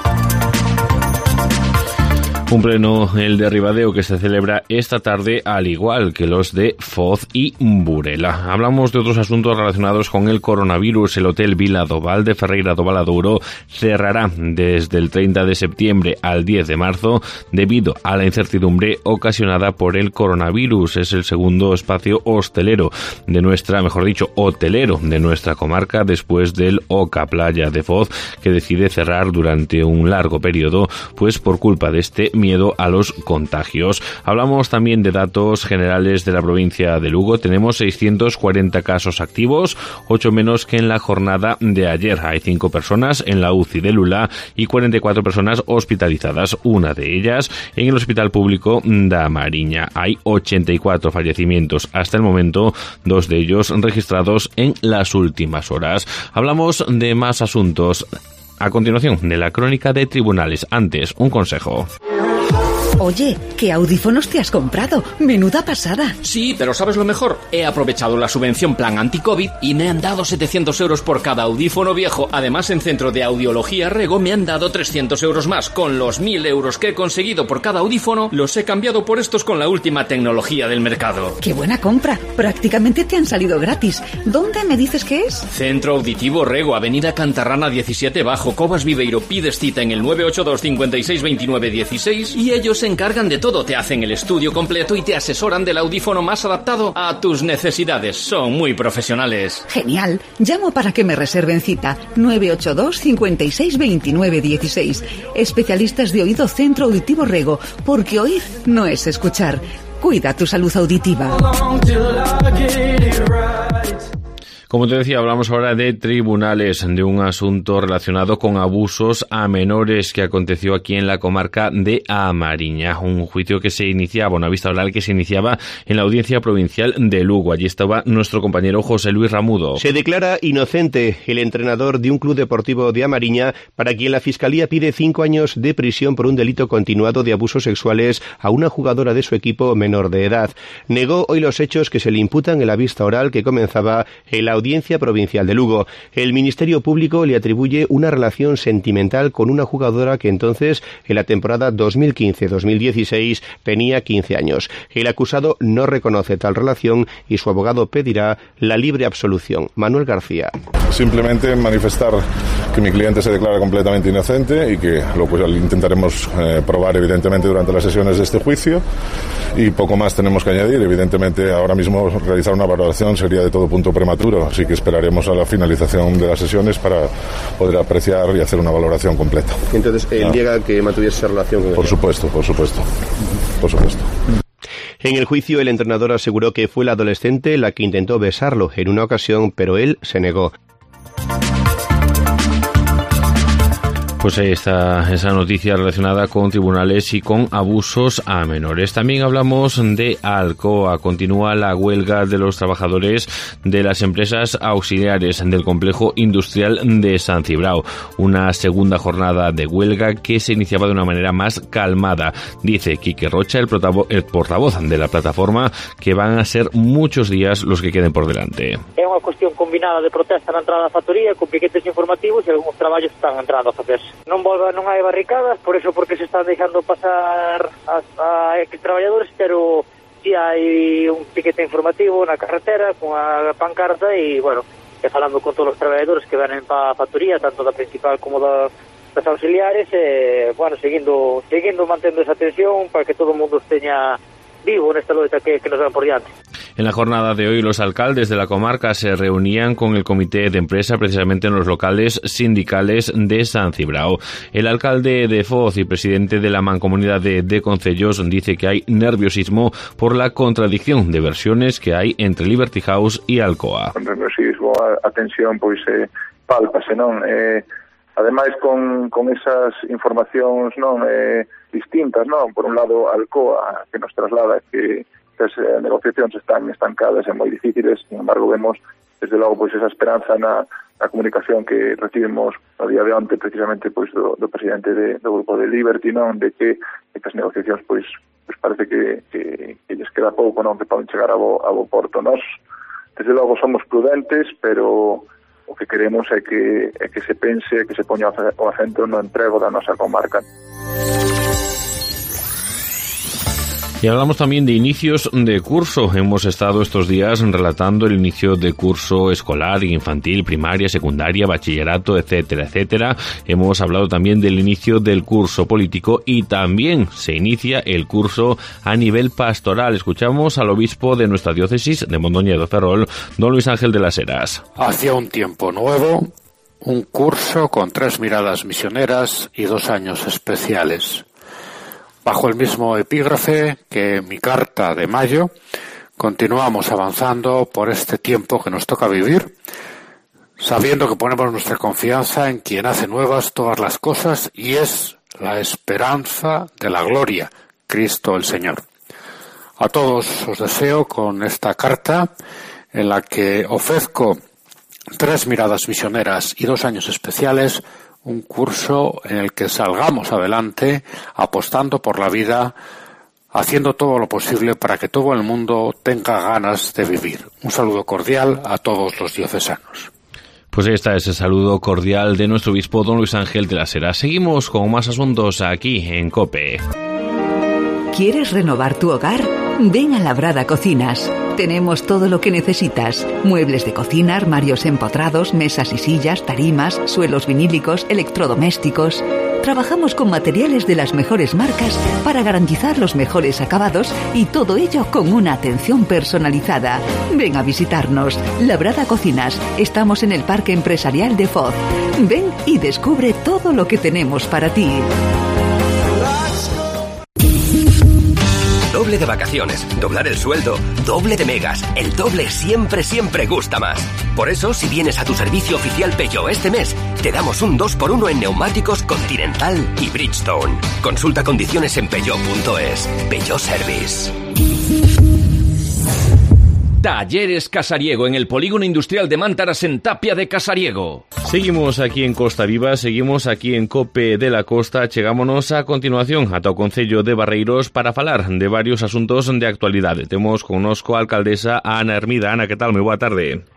Un pleno, el de Ribadeo, que se celebra esta tarde, al igual que los de Foz y Burela. Hablamos de otros asuntos relacionados con el coronavirus. El Hotel Vila do Val de Ferreira do Valadouro cerrará desde el 30 de septiembre al 10 de marzo debido a la incertidumbre ocasionada por el coronavirus. Es el segundo espacio hostelero de nuestra, mejor dicho, hotelero de nuestra comarca, después del Oca Playa de Foz, que decide cerrar durante un largo periodo, pues por culpa de este miedo a los contagios. Hablamos también de datos generales de la provincia de Lugo. Tenemos 640 casos activos, 8 menos que en la jornada de ayer. Hay 5 personas en la UCI de Lula y 44 personas hospitalizadas, una de ellas en el Hospital Público da Mariña. Hay 84 fallecimientos hasta el momento, 2 de ellos registrados en las últimas horas. Hablamos de más asuntos a continuación de la crónica de tribunales. Antes, un consejo. Oye, ¿qué audífonos te has comprado? Menuda pasada. Sí, pero ¿sabes lo mejor? He aprovechado la subvención Plan Anti-COVID y me han dado 700 euros por cada audífono viejo. Además, en Centro de Audiología Rego me han dado 300 euros más. Con los 1.000 euros que he conseguido por cada audífono, los he cambiado por estos con la última tecnología del mercado. ¡Qué buena compra! Prácticamente te han salido gratis. ¿Dónde me dices que es? Centro Auditivo Rego, Avenida Cantarrana 17 Bajo, Cobas Viveiro. Pides cita en el 982 56 29 16 y ellos se encargan de todo. Te hacen el estudio completo y te asesoran del audífono más adaptado a tus necesidades. Son muy profesionales. Genial. Llamo para que me reserven cita. 982 56 29 16. Especialistas de oído, Centro Auditivo Rego. Porque oír no es escuchar. Cuida tu salud auditiva. Como te decía, hablamos ahora de tribunales, de un asunto relacionado con abusos a menores que aconteció aquí en la comarca de A Mariña. Un juicio que se iniciaba, una vista oral que se iniciaba en la Audiencia Provincial de Lugo. Allí estaba nuestro compañero José Luis Ramudo. Se declara inocente el entrenador de un club deportivo de A Mariña, para quien la Fiscalía pide 5 años de prisión por un delito continuado de abusos sexuales a una jugadora de su equipo menor de edad. Negó hoy los hechos que se le imputan en la vista oral que comenzaba en la Audiencia Provincial de Lugo. El Ministerio Público le atribuye una relación sentimental con una jugadora que entonces, en la temporada 2015-2016, tenía 15 años. El acusado no reconoce tal relación y su abogado pedirá la libre absolución. Manuel García. Simplemente manifestar que mi cliente se declara completamente inocente y que lo intentaremos probar evidentemente durante las sesiones de este juicio, y poco más tenemos que añadir. Evidentemente ahora mismo realizar una valoración sería de todo punto prematuro, así que esperaremos a la finalización de las sesiones para poder apreciar y hacer una valoración completa. Entonces, ¿él niega que mantuviese esa relación con ella? Por supuesto. En el juicio, el entrenador aseguró que fue la adolescente la que intentó besarlo en una ocasión, pero él se negó. Pues ahí está esa noticia relacionada con tribunales y con abusos a menores. También hablamos de Alcoa. Continúa la huelga de los trabajadores de las empresas auxiliares del complejo industrial de San Cibrao. Una segunda jornada de huelga que se iniciaba de una manera más calmada. Dice Quique Rocha, el portavoz de la plataforma, que van a ser muchos días los que queden por delante. É unha cuestión combinada de protesta na entrada da factoría con piquetes informativos e algúns traballos están entrando a facerse. Non hai barricadas, por eso porque se están deixando pasar a X traballadores, pero si hai un piquete informativo na carretera con a pancarta e, bueno, falando con todos os traballadores que venen para a factoría, tanto da principal como das auxiliares, bueno, seguindo mantendo esa tensión para que todo o mundo esteña vivo nesta loita que nos van por diante. En la jornada de hoy, los alcaldes de la comarca se reunían con el comité de empresa precisamente en los locales sindicales de San Cibrao. El alcalde de Foz y presidente de la mancomunidad de concellos dice que hay nerviosismo por la contradicción de versiones que hay entre Liberty House y Alcoa. Con nerviosismo, a tensión, pois pálpase, non? Ademais, con esas informacións non distintas, non? Por un lado, Alcoa, que nos traslada que as negociacións están estancadas e moi difíciles, sin embargo, vemos, desde logo, pois esa esperanza na comunicación que recibimos no día de onte, precisamente, pois do presidente do grupo de Liberty, non? De que as negociacións, pois parece que lles queda pouco, non? Que poden chegar a bo porto. Nós, desde logo, somos prudentes, pero o que queremos é que se pense, que se poña o acento no emprego da nosa comarca. Y hablamos también de inicios de curso. Hemos estado estos días relatando el inicio de curso escolar, infantil, primaria, secundaria, bachillerato, etcétera, etcétera. Hemos hablado también del inicio del curso político y también se inicia el curso a nivel pastoral. Escuchamos al obispo de nuestra diócesis de Mondoñedo Ferrol, don Luis Ángel de las Heras. Hacia un tiempo nuevo, un curso con 3 miradas misioneras y 2 años especiales. Bajo el mismo epígrafe que mi carta de mayo, continuamos avanzando por este tiempo que nos toca vivir, sabiendo que ponemos nuestra confianza en quien hace nuevas todas las cosas y es la esperanza de la gloria, Cristo el Señor. A todos os deseo con esta carta, en la que ofrezco 3 miradas misioneras y 2 años especiales, un curso en el que salgamos adelante apostando por la vida, haciendo todo lo posible para que todo el mundo tenga ganas de vivir. Un saludo cordial a todos los diocesanos. Pues ahí está ese saludo cordial de nuestro obispo don Luis Ángel de las Heras. Seguimos con más asuntos aquí en COPE. ¿Quieres renovar tu hogar? Ven a Labrada Cocinas. Tenemos todo lo que necesitas. Muebles de cocina, armarios empotrados, mesas y sillas, tarimas, suelos vinílicos, electrodomésticos. Trabajamos con materiales de las mejores marcas para garantizar los mejores acabados y todo ello con una atención personalizada. Ven a visitarnos. Labrada Cocinas. Estamos en el Parque Empresarial de Foz. Ven y descubre todo lo que tenemos para ti. Doble de vacaciones, doblar el sueldo, doble de megas. El doble siempre gusta más. Por eso, si vienes a tu servicio oficial Peugeot este mes, te damos un 2x1 en neumáticos Continental y Bridgestone. Consulta condiciones en peugeot.es. Peugeot Service. Talleres Casariego, en el Polígono Industrial de Mántaras, en Tapia de Casariego. Seguimos aquí en Costa Viva, seguimos aquí en COPE de la Costa. Chegámonos a continuación ata o Concello de Barreiros para falar de varios asuntos de actualidade. Temos connosco a alcaldesa Ana Hermida. Ana, que tal? Moi boa tarde.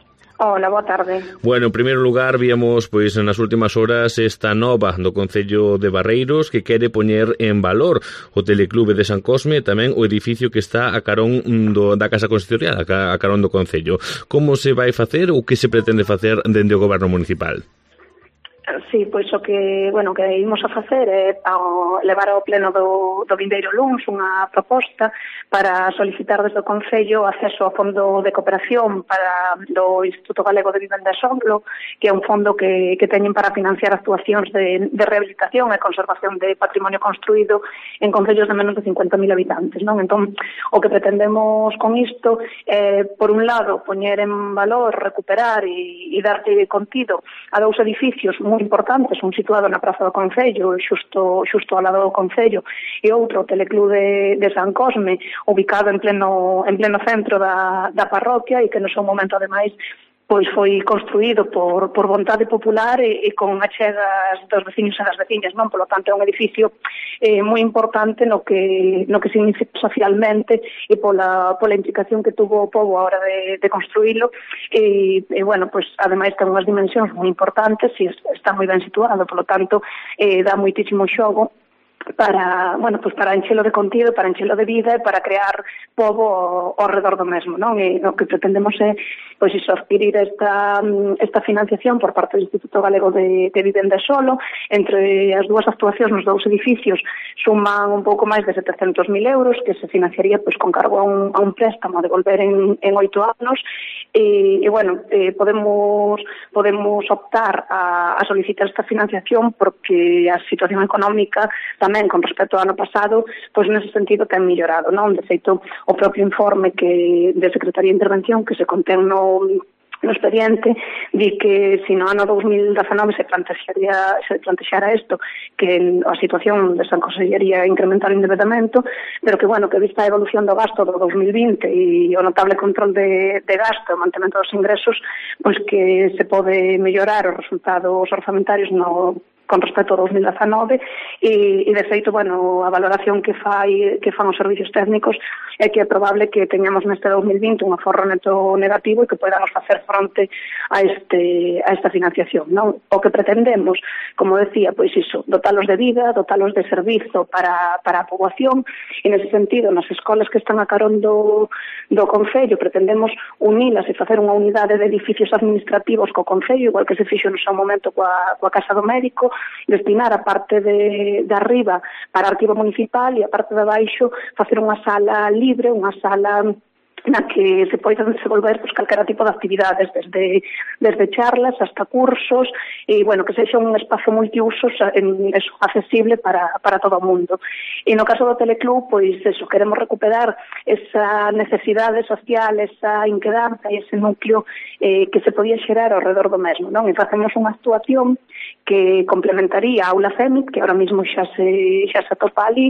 Hola, boa tarde. Bueno, en primeiro lugar, víamos pois nas últimas horas esta nova do Concello de Barreiros que quere poñer en valor o Teleclube de San Cosme e tamén o edificio que está a carón da Casa Consistorial, a carón do Concello. Como se vai facer ou que se pretende facer dende o Goberno Municipal? Sí, pois o que, que imos a facer é levar ao pleno do vindeiro luns unha proposta para solicitar desde o Concello acceso ao Fondo de Cooperación do Instituto Galego de Vivenda e Solo, que é un fondo que teñen para financiar actuacións de rehabilitación e conservación de patrimonio construído en concellos de menos de 50.000 habitantes, non? Entón, o que pretendemos con isto é, por un lado, poñer en valor, recuperar e darlle contido a dous edificios moi importantes, un situado na Praza do Concello, xusto ao lado do Concello, e outro, o Teleclube de San Cosme, ubicado en pleno centro da parroquia e que no seu momento, ademais, pois foi construído por vontade popular e con achegas dos veciños e das veciñas, non? Polo tanto, é un edificio moi importante no que significa socialmente e pola implicación que tuvo o pobo a hora de construílo e pois, ademais, ten unhas dimensións moi importantes e está moi ben situado, polo tanto, dá moitísimo xogo para enchelo de contido, para enchelo de vida e para crear pobo ao redor do mesmo, non? E o que pretendemos é, pois, adquirir esta financiación por parte do Instituto Galego de Vivenda e Solo. Entre as dúas actuacións nos dous edificios suman un pouco máis de 700.000 euros que se financiaría, pois, con cargo a un préstamo a devolver en 8 anos podemos optar a solicitar esta financiación porque a situación económica tamén con respecto ao ano pasado, pois nese sentido ten mellorado, non? De feito, o propio informe de Secretaría de Intervención que se contén no expediente di que se no ano 2019 se plantexara isto, que a situación de San Consellería incrementar o endeudamento, pero que, que vista a evolución do gasto do 2020 e o notable control de gasto e o mantemento dos ingresos, pois que se pode mellorar os resultados orzamentarios con respecto ao 2019 e de feito, a valoración que fan os servicios técnicos é que é probable que teñamos neste 2020 un aforro neto negativo e que podamos facer fronte a esta financiación, non? O que pretendemos, como decía, pois iso, dotalos de vida, dotalos de servizo para a poboación e nese sentido, nas escolas que están a carón do Concello, pretendemos unilas e facer unha unidade de edificios administrativos co Concello, igual que se fixo no seu momento coa Casa do Médico, destinar a parte de arriba para arquivo municipal e a parte de abaixo facer unha sala libre, unha sala na que se poden desenvolver calquera tipo de actividades, desde charlas hasta cursos, e, que sexa un espazo multiusos accesible para todo o mundo. E no caso do Teleclub, pois, queremos recuperar esa necesidade social, esa inquedanza e ese núcleo que se podía xerar ao redor do mesmo, non? E facemos unha actuación que complementaría a Aula CEMIC, que ahora mismo xa se atopa ali,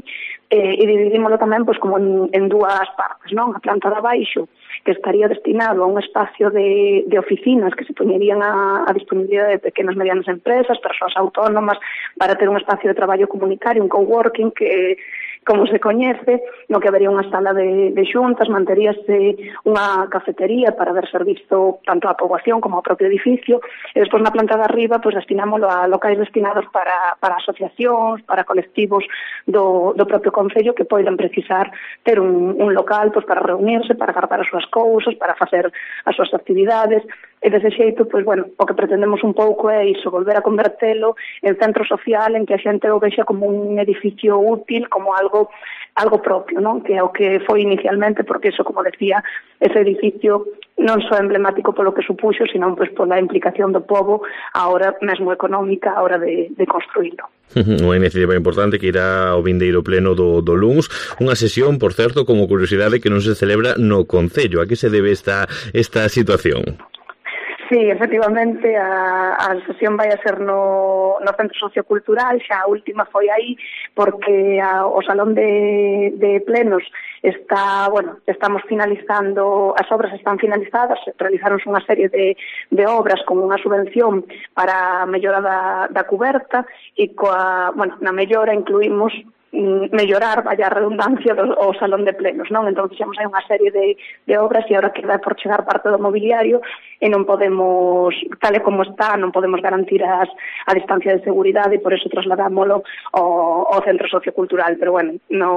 e dividímoslo tamén pois como en dúas partes, non? A planta de abaixo, que estaría destinado a un espacio de oficinas que se poñerían a disponibilidade de pequenas e medianas empresas, persoas autónomas, para ter un espacio de traballo comunitario, un coworking que, como se coñece, no que habería unha sala de xuntas, manteríase unha cafetería para dar servizo tanto á poboación como ao propio edificio, e despois na planta de arriba pois destinámoslo a locais destinados para asociacións, para colectivos do propio Concello que poidan precisar ter un local pois para reunirse, para guardar as súas cousas, para facer as súas actividades, e dese xeito, pois, o que pretendemos un pouco é iso, volver a convertelo en centro social en que a xente o vexa como un edificio útil, como algo propio, non? Que é o que foi inicialmente, porque eso, como decía, ese edificio non só emblemático polo que supuxo, sino pois pola implicación do pobo a hora mesmo económica a hora de construílo. Unha iniciativa importante que irá ao vindeiro pleno do LUNS, unha sesión, por certo, como curiosidade, que non se celebra no Concello. A que se debe esta situación? Sí, efectivamente, a sesión vai a ser no Centro Sociocultural, xa a última foi aí, porque o Salón de Plenos estamos finalizando, as obras están finalizadas, realizaronse unha serie de obras con unha subvención para a mellora da cuberta, e na mellora incluímos mellorar, vaya a redundancia, o salón de plenos, non? Entón fixemos aí unha serie de obras e agora queda por chegar parte do mobiliario e non podemos, tal e como está, non podemos garantir a distancia de seguridade e por eso trasladámoslo ao centro sociocultural, pero bueno,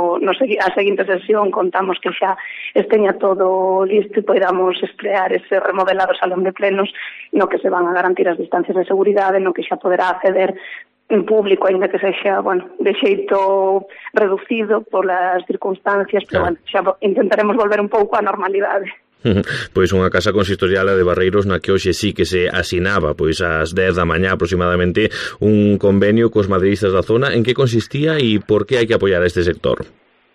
a seguinte sesión contamos que xa esteña todo listo e podamos estrear ese remodelado salón de plenos no que se van a garantir as distancias de seguridade, no que xa poderá acceder en público, ainda que sexa, de xeito reducido polas circunstancias, pero xa intentaremos volver un pouco á normalidade. Pois unha casa consistorial de Barreiros na que hoxe sí que se asinaba ás 10 da mañá aproximadamente un convenio cos madeiristas da zona. En que consistía e por que hai que apoiar a este sector?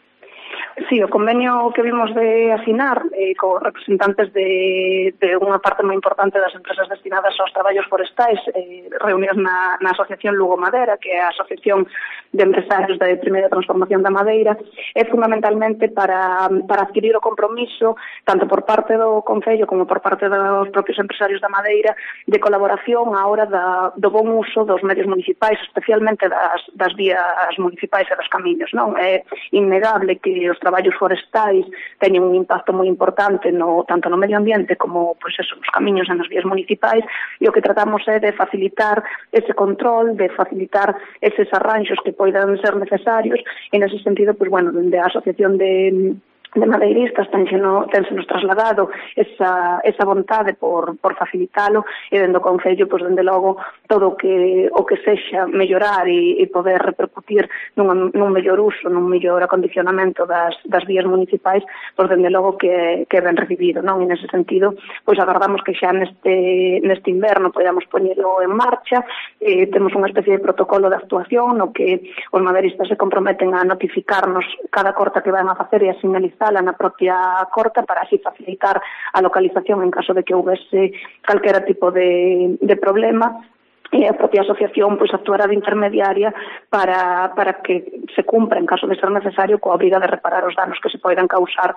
Sí, o convenio que vimos de asinar con representantes de unha parte moi importante das empresas destinadas aos traballos forestais reunidos na Asociación Lugo Madera, que é a Asociación de Empresarios de Primeira Transformación da Madeira, é fundamentalmente para adquirir o compromiso, tanto por parte do Concello como por parte dos propios empresarios da Madeira, de colaboración á hora do bon uso dos medios municipais, especialmente das vías municipais e dos camiños, non? É innegable que os traballos forestais teñen un impacto moi importante tanto no medio ambiente como nos camiños e nas vías municipais, e o que tratamos é de facilitar ese control, de facilitar eses arranxos que poidan ser necesarios, e nese sentido, dende a Asociación de madeiristas tensenos trasladado esa vontade por facilitalo, e dende o Concello, dende logo, todo o que sexa mellorar e poder repercutir nun mellor uso, nun mellor acondicionamento das vías municipais, dende logo que é ben recibido, non? E nese sentido, agardamos que xa neste inverno podamos poñelo en marcha. Temos unha especie de protocolo de actuación no que os madeiristas se comprometen a notificarnos cada corta que van a facer e a sinalizar na propia corta para así facilitar a localización en caso de que houvese calquera tipo de problema. E a propia asociación actuará de intermediaria para que se cumpra, en caso de ser necesario, coa obriga de reparar os danos que se poidan causar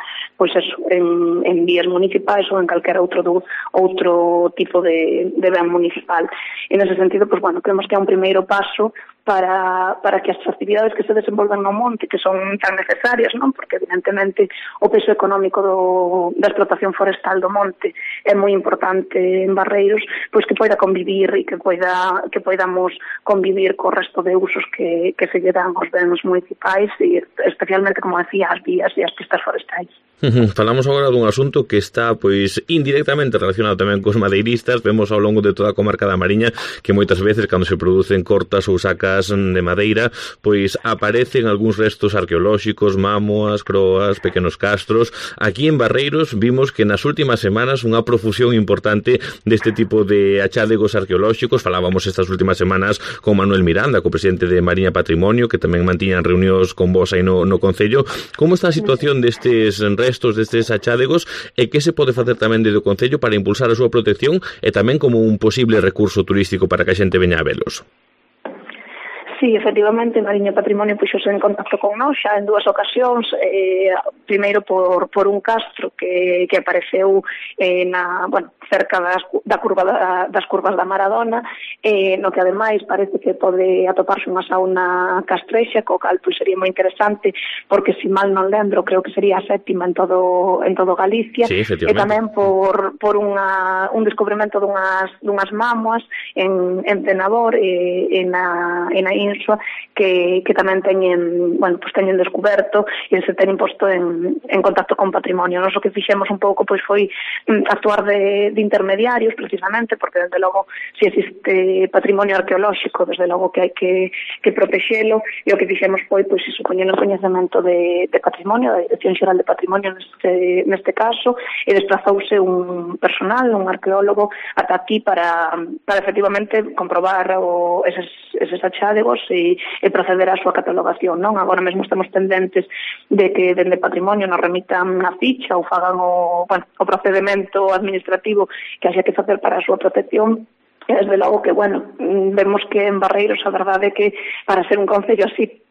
en vías municipais ou en calquera outro tipo de ben municipal. En ese sentido, creemos que é un primeiro paso para que as actividades que se desenvolven no monte, que son tan necesarias, non? Porque evidentemente o peso económico da explotación forestal do monte é moi importante en Barreiros, que poida convivir e que poidamos convivir co resto de usos que se lle dan aos bens municipais e especialmente, como decía, as vías e as pistas forestais. Falamos agora dun asunto que está indirectamente relacionado tamén cos madeiristas. Vemos ao longo de toda a comarca da Mariña que moitas veces cando se producen cortas ou sacas de madeira aparecen algúns restos arqueolóxicos, mámoas, croas, pequenos castros. Aquí en Barreiros vimos que nas últimas semanas unha profusión importante deste tipo de achádegos arqueolóxicos. Falábamos estas últimas semanas con Manuel Miranda, co presidente de Mariña Patrimonio, que tamén mantiñan reunións con vos aí no Concello. Como está a situación destes restos, destes achádegos, e que se pode facer tamén desde o Concello para impulsar a súa protección e tamén como un posible recurso turístico para que a xente veña a velos? Sí, efectivamente, Mariña Patrimonio puxose en contacto con nós xa en dúas ocasións, primeiro por un castro que apareceu cerca das curvas da Maradona, no que ademais parece que pode atoparse unha sauna castrexa, co cal sería moi interesante, porque se mal non lembro, creo que sería a sétima en todo Galicia, sí, e tamén por un descubrimento dunhas mámoas en Penador e na Insua que tamén teñen descuberto e se teñen posto en contacto con Patrimonio. Nos o que fixemos un pouco foi actuar de intermediarios, precisamente, porque desde logo se existe patrimonio arqueolóxico, desde logo que hai que protexelo, e o que fixemos foi poñer en coñecemento de Patrimonio, da Dirección Xeral de Patrimonio neste caso, e desplazouse un personal, un arqueólogo ata aquí para efectivamente comprobar eses achádegos e proceder á súa catalogación, non? Agora mesmo estamos pendentes de que dende Patrimonio nos remitan a ficha ou fagan o procedimento administrativo que haxa que facer para a súa protección. Desde logo que, vemos que en Barreiros a verdade é que para ser un concello así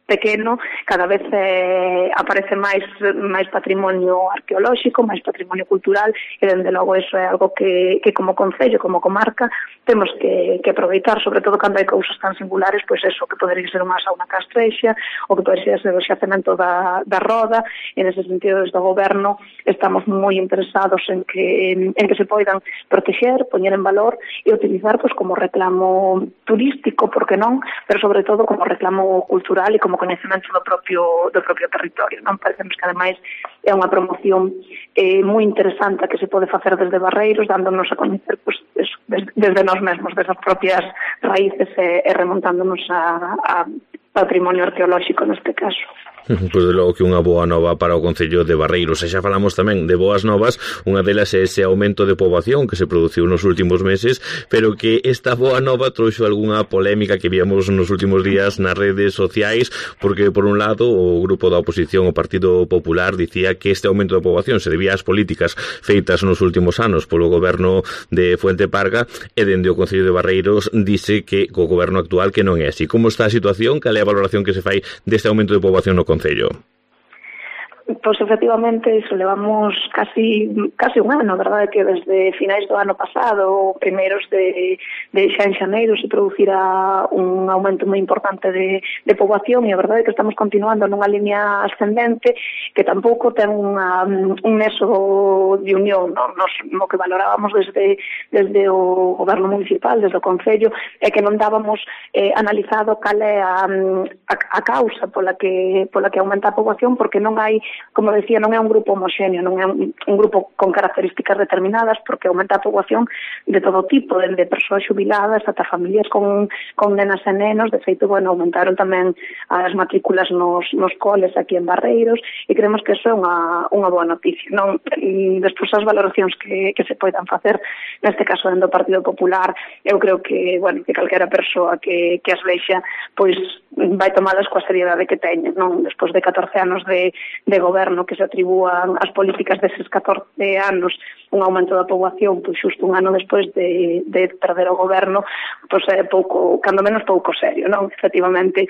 pequeno, cada vez aparece máis patrimonio arqueolóxico, máis patrimonio cultural, e dende logo iso é algo que como concello, como comarca, temos que aproveitar, sobre todo cando hai cousas tan singulares, pois eso, que podería ser unha sauna castrexa, ou que podería ser o xacemento da Roda, e nese sentido desde o goberno estamos moi interesados en que se poidan protexer, poñer en valor e utilizar pois como reclamo turístico, porque non, pero sobre todo como reclamo cultural e como coñecemento do propio territorio, non? Parecemos que ademais é unha promoción moi interesante que se pode facer desde Barreiros, dándonos a coñecer pois, desde nós mesmos, desde as propias raíces e remontándonos a patrimonio arqueolóxico neste caso. Pois de logo que unha boa nova para o Concello de Barreiros. E xa falamos tamén de boas novas, unha delas é ese aumento de poboación que se produciu nos últimos meses, pero que esta boa nova trouxo algunha polémica que víamos nos últimos días nas redes sociais, porque por un lado o grupo da oposición, o Partido Popular, dicía que este aumento de poboación se debía ás políticas feitas nos últimos anos polo goberno de Fuente Parga, e dende o Concello de Barreiros dice que co goberno actual que non é así. Como está a situación? Cal é a valoración que se fai deste aumento de poboación no Concello? Pois efectivamente iso, levamos casi un ano, verdade, que desde finais do ano pasado, primeiros de xa en xaneiro, se producirá un aumento moi importante de poboación, e a verdade é que estamos continuando nunha liña ascendente que tampouco ten un nexo de unión, non? No que valorábamos desde o goberno municipal, desde o Concello, é que non dábamos analizado cal é a causa pola que aumenta a poboación, porque non hai, como decía, non é un grupo homoxéneo, non é un grupo con características determinadas, porque aumenta a poboación de todo tipo, dende persoas xubiladas ata familias con nenas e nenos. De feito, bueno, aumentaron tamén as matrículas nos coles aquí en Barreiros, e creemos que iso é unha boa noticia, non? Despois as valoracións que se poidan facer, neste caso dentro do Partido Popular, eu creo que, bueno, que calquera persoa que as vexa, pois vai tomalas coa seriedade que teñen, non? Despois de 14 anos de goberno que se atribúan as políticas deses 14 anos un aumento da poboación, pois xusto un ano despois de perder o goberno, pois é pouco, cando menos pouco serio, non? Efectivamente,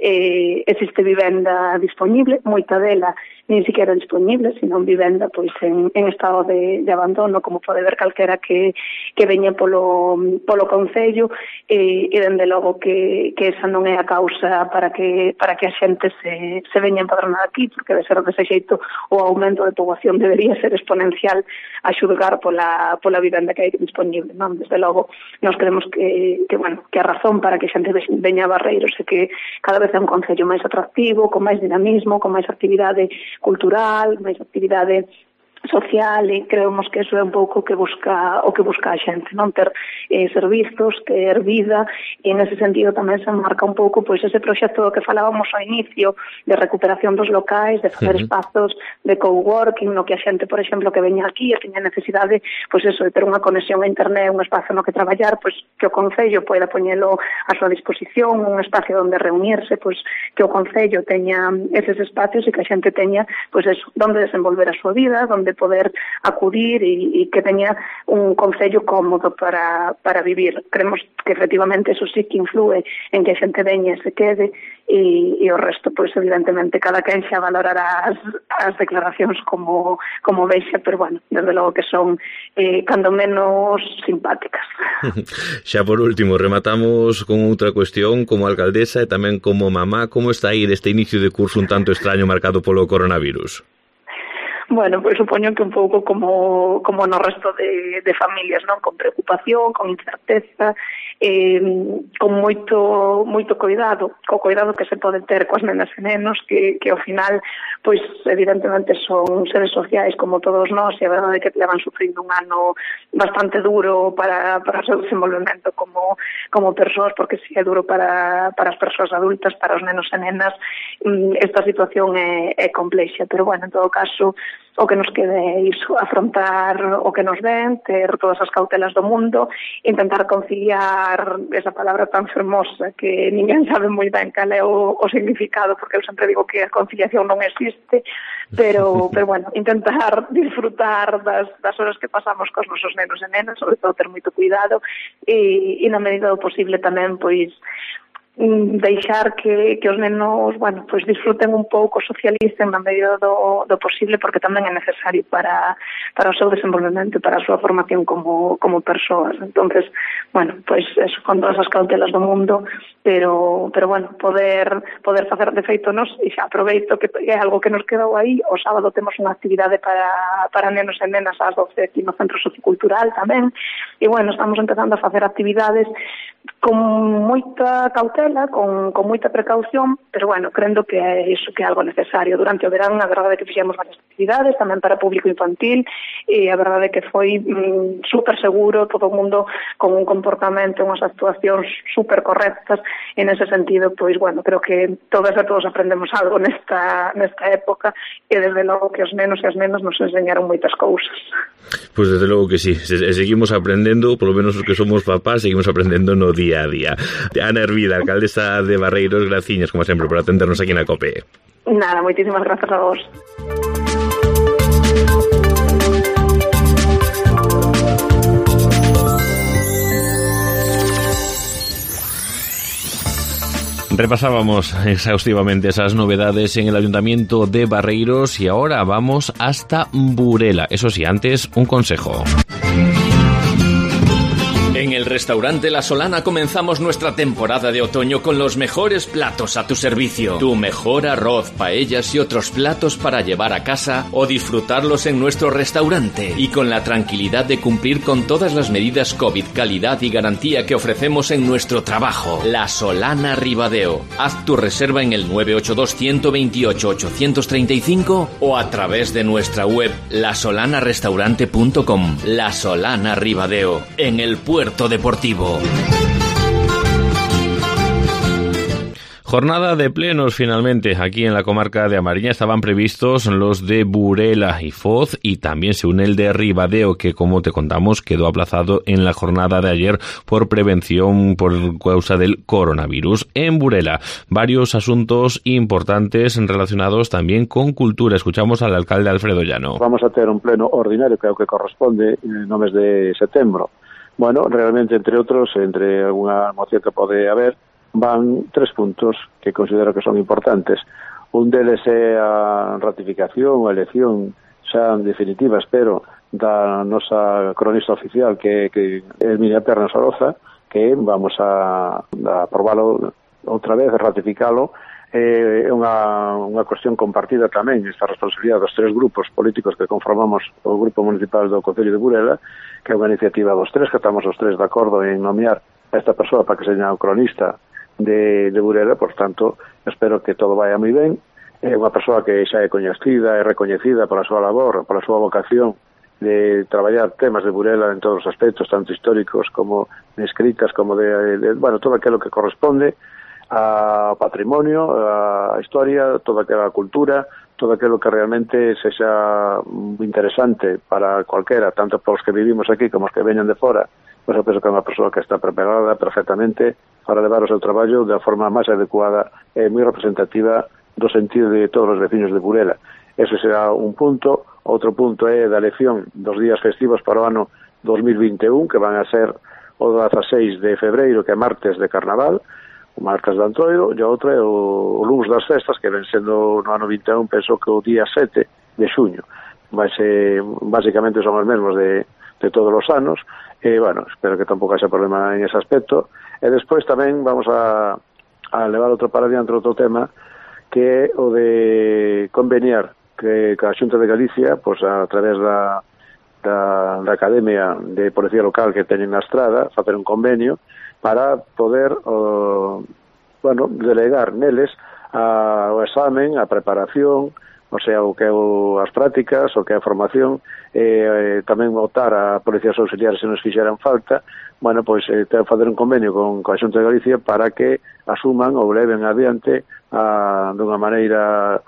existe vivenda disponible, moita dela nin siquiera disponible, sino vivenda pois en estado de abandono, como pode ver calquera que veña polo Concello, e dende logo que esa non é a causa para que a xente se veña empadronar aquí, porque de ser dese xeito o aumento de poboación debería ser exponencial a xulgar pola vivenda que hai disponible, non? Desde logo, nós creemos que a razón para que a xente veña a Barreiros é que cada vez é un concello máis atractivo, con máis dinamismo, con máis actividade cultural, máis actividade social, e creemos que eso é un pouco o que busca a xente, non? Ter servizos, ter vida, e nese sentido tamén se marca un pouco pois ese proxecto que falábamos ao inicio de recuperación dos locais, de facer espazos de coworking, no que a xente, por exemplo, que veña aquí e teña necesidade, pois eso, de ter unha conexión a internet, un espazo no que traballar, pois que o Concello poida poñelo a súa disposición, un espacio onde reunirse, pois que o Concello teña eses espacios e que a xente teña, pois eso, onde desenvolver a súa vida, onde poder acudir e que teña un concello cómodo para vivir. Creemos que efectivamente eso sí que influe en que a xente veña e se quede, e o resto, pois evidentemente cada quen xa valorará as declaracións como vexa, pero bueno, desde logo que son cando menos simpáticas. Xa por último, rematamos con outra cuestión como alcaldesa e tamén como mamá. Como está aí deste inicio de curso un tanto extraño marcado polo coronavirus? Bueno, pois supoño que un pouco como no resto de familias, non? Con preocupación, con incerteza, con moito cuidado, co cuidado que se pode ter coas nenas e nenos, que ao final, pois evidentemente son seres sociais como todos nós, e a verdade é que levan sufrindo un ano bastante duro para o seu desenvolvemento como persoas, porque si é duro para as persoas adultas, para os nenos e nenas, esta situación é complexa, pero bueno, en todo caso, o que nos quede é iso, afrontar o que nos ven, ter todas as cautelas do mundo, intentar conciliar esa palabra tan fermosa que ninguén sabe moi ben cal é o significado, porque eu sempre digo que a conciliación non existe, pero bueno, intentar disfrutar das horas que pasamos cos nosos nenos e nenas, sobre todo ter moito cuidado, e na medida do posible tamén, pois, deixar que os nenos, pois disfruten un pouco, socialicen na medida do posible, porque tamén é necesario para o seu desenvolvemento e para a súa formación como persoas. Entonces, pois eso, con todas as cautelas do mundo, pero poder facer, de feito nos, e xa aproveito que é algo que nos quedou aí, o sábado temos unha actividade para nenos e nenas ás 12 aquí no Centro Sociocultural tamén, e estamos empezando a facer actividades con moita cautela, con moita precaución, pero crendo que é iso, que é algo necesario. Durante o verán, a verdade é que fixemos varias actividades tamén para público infantil, e a verdade é que foi super seguro, todo o mundo con un comportamento, unhas actuacións super correctas, e nese sentido, pois, creo que todas e todos aprendemos algo nesta época, e desde logo que os nenos e as nenas nos enseñaron moitas cousas. Pois desde logo que sí, seguimos aprendendo, polo menos os que somos papás, seguimos aprendendo no día a día. Ana Hervida, alcaldesa de Barreiros, graciñas, como sempre, por atendernos aquí na COPE. Nada, moitísimas grazas a vos. Repasábamos exhaustivamente esas novedades en el Ayuntamiento de Barreiros y ahora vamos hasta Burela. Eso sí, antes un consejo. En el restaurante La Solana comenzamos nuestra temporada de otoño con los mejores platos a tu servicio. Tu mejor arroz, paellas y otros platos para llevar a casa o disfrutarlos en nuestro restaurante. Y con la tranquilidad de cumplir con todas las medidas COVID, calidad y garantía que ofrecemos en nuestro trabajo. La Solana Ribadeo. Haz tu reserva en el 982-128-835 o a través de nuestra web lasolanarestaurante.com. La Solana Ribadeo. En el puerto deportivo. Jornada de plenos finalmente aquí en la comarca de A Mariña. Estaban previstos los de Burela y Foz y también se une el de Ribadeo, que como te contamos quedó aplazado en la jornada de ayer por prevención por causa del coronavirus. En Burela varios asuntos importantes relacionados también con cultura. Escuchamos al alcalde Alfredo Llano. Vamos a ter un pleno ordinario, creo que corresponde no mes de setembro. Realmente, entre outros, entre alguna moción que pode haber, van 3 puntos que considero que son importantes. Un deles é a ratificación, a elección xa en definitiva, espero, da nosa cronista oficial, que é Emilia Pernas Oroza, que vamos a aprobalo outra vez, a ratificalo. É unha cuestión compartida tamén, esta responsabilidade dos 3 grupos políticos que conformamos o Grupo Municipal do Concello de Burela, que é unha iniciativa dos 3, que estamos os 3 de acordo en nomear a esta persoa para que seña o cronista de Burela. Por tanto, espero que todo vaya moi ben. É unha persoa que xa é coñecida e recoñecida pola súa labor, pola súa vocación de traballar temas de Burela en todos os aspectos, tanto históricos como de escritas, como de todo aquilo que corresponde a patrimonio, a historia, toda aquela cultura, todo aquilo que realmente sexa interesante para cualquera, tanto para os que vivimos aquí como os que veñan de fora. Pois eu penso que é unha persoa que está preparada perfectamente para levar o seu traballo da forma máis adecuada e moi representativa do sentido de todos os veciños de Burela. Ese será un punto. Outro punto é da elección dos días festivos para o ano 2021, que van a ser o 16 de febreiro, que é martes de Carnaval, o martes de Antroido, e outro é o luns das festas, que ven sendo no ano 21, penso que o día 7 de xuño. Básicamente son os mesmos de todos os anos, e, espero que tampouco haxa problema en ese aspecto. E despois tamén vamos a levar outro para diante, outro tema, que é o de conveniar que a Xunta de Galicia, pois a través da Academia de Policía Local que teñen na Estrada, facer un convenio para poder delegar neles o examen, a preparación, o sea, o que é as prácticas, o que é a formación, tamén votar a policías auxiliares se nos fixeran falta. Facer un convenio con a Xunta de Galicia para que asuman ou leven adiante dunha maneira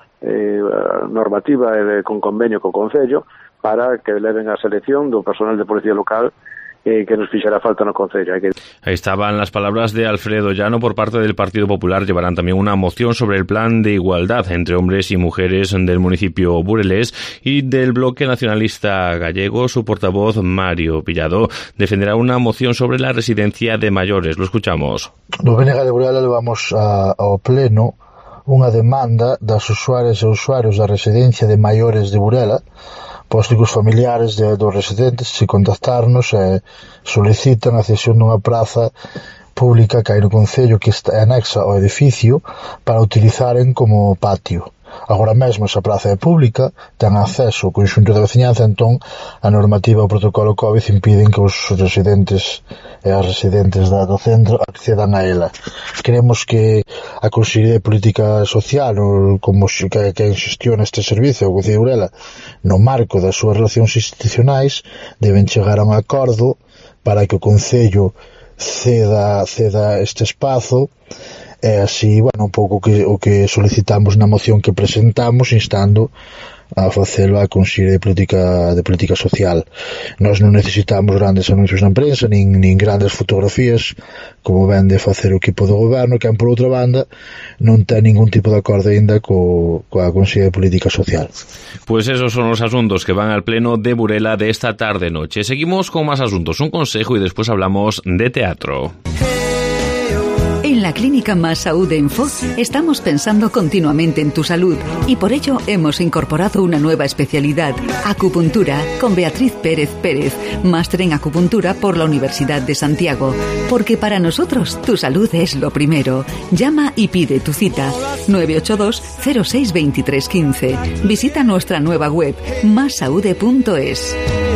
normativa e con convenio co Concello, para que leven a selección do personal de Policía Local que nos fixera falta no Concello. Ahí estaban las palabras de Alfredo Llano por parte del Partido Popular. Llevarán también una moción sobre el plan de igualdad entre hombres y mujeres del municipio burelés, y del Bloque Nacionalista Gallego, su portavoz Mario Pillado defenderá una moción sobre la residencia de maiores. Lo escuchamos. No BNG de Burela levamos ao pleno unha demanda das usuarias e usuarios da residencia de maiores de Burela, posto que os familiares dos residentes se contactarnos e solicitan a cesión dunha praza pública que hai no Concello que está anexa ao edificio para utilizaren como patio. Agora mesmo esa praza é pública, ten acceso ao conxunto de veciñanza, entón a normativa ao protocolo COVID impiden que os residentes e as residentes do centro accedan a ela. Queremos que a Consellería de Política Social, como que xestiona este servicio, o Concello de Burela, no marco das súas relacións institucionais, deben chegar a un acordo para que o Concello ceda este espazo. E así, bueno, un pouco o que solicitamos na moción que presentamos, instando a facelo a Consellería de Política Social. Nós non necesitamos grandes anuncios na prensa, nin grandes fotografías, como ven de facer o equipo do goberno, que por outra banda non ten ningún tipo de acordo ainda coa Consellería de Política Social. Pues esos son los asuntos que van al pleno de Burela de esta tarde-noche. Seguimos con más asuntos, un consejo y después hablamos de teatro. En la Clínica Más Saúde en Foz estamos pensando continuamente en tu salud y por ello hemos incorporado una nueva especialidad, acupuntura, con Beatriz Pérez Pérez, máster en acupuntura por la Universidad de Santiago. Porque para nosotros tu salud es lo primero. Llama y pide tu cita 982 06 23 15. Visita nuestra nueva web massaude.es.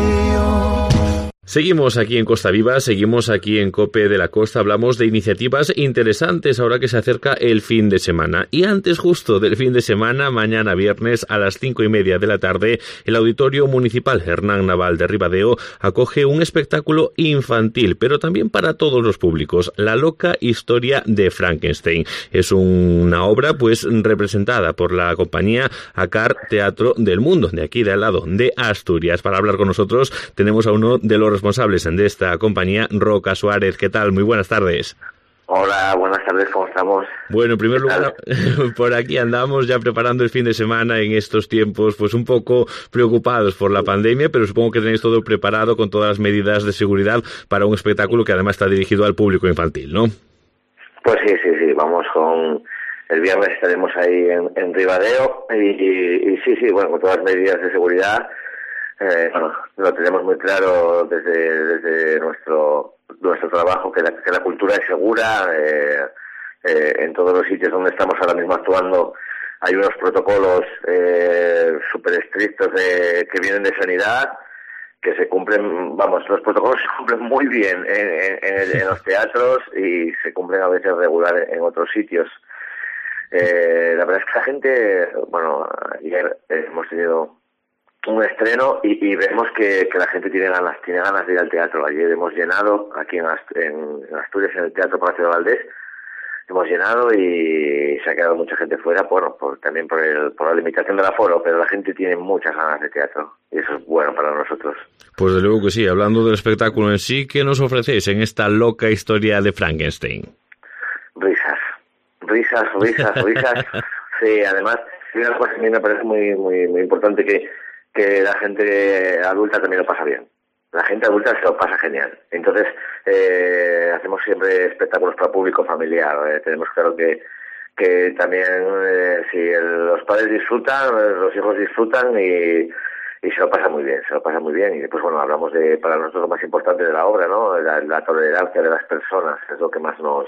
Seguimos aquí en Costa Viva, seguimos aquí en COPE de la Costa, hablamos de iniciativas interesantes ahora que se acerca el fin de semana. Y antes justo del fin de semana, mañana viernes a las 5:30 de la tarde, el Auditorio Municipal Hernán Naval de Ribadeo acoge un espectáculo infantil, pero también para todos los públicos, La loca historia de Frankenstein. Es una obra pues representada por la compañía ACAR Teatro del Mundo, de aquí de al lado, de Asturias. Para hablar con nosotros tenemos a uno de los responsables de esta compañía, Roca Suárez. ¿Qué tal? Muy buenas tardes. Hola, buenas tardes, ¿cómo estamos? Bueno, en primer lugar, por aquí andamos ya preparando el fin de semana en estos tiempos, pues un poco preocupados por la pandemia, pero supongo que tenéis todo preparado con todas las medidas de seguridad para un espectáculo que además está dirigido al público infantil, ¿no? Pues sí, vamos con... El viernes estaremos ahí en Ribadeo y sí, bueno, con todas las medidas de seguridad. Bueno, lo tenemos muy claro desde nuestro trabajo, que la cultura es segura. En todos los sitios donde estamos ahora mismo actuando hay unos protocolos súper estrictos que vienen de sanidad, que se cumplen, vamos, los protocolos se cumplen muy bien en los teatros y se cumplen a veces regular en otros sitios. La verdad es que la gente, bueno, ayer hemos tenido un estreno y vemos que la gente tiene ganas de ir al teatro. Ayer hemos llenado aquí en Asturias, en el Teatro Palacio de Valdés, hemos llenado y se ha quedado mucha gente fuera, también por la limitación del aforo, pero la gente tiene muchas ganas de teatro y eso es bueno para nosotros. Pues de luego que sí. Hablando del espectáculo en sí, ¿qué nos ofrecéis en esta loca historia de Frankenstein? Risas. Sí, además, una cosa que a mí me parece muy, muy, muy importante, que la gente adulta también lo pasa bien. La gente adulta se lo pasa genial. Entonces, hacemos siempre espectáculos para público familiar. Tenemos claro que también si los padres disfrutan, los hijos disfrutan y se lo pasa muy bien. Y después, bueno, hablamos para nosotros lo más importante de la obra, ¿no? La tolerancia de las personas es lo que más nos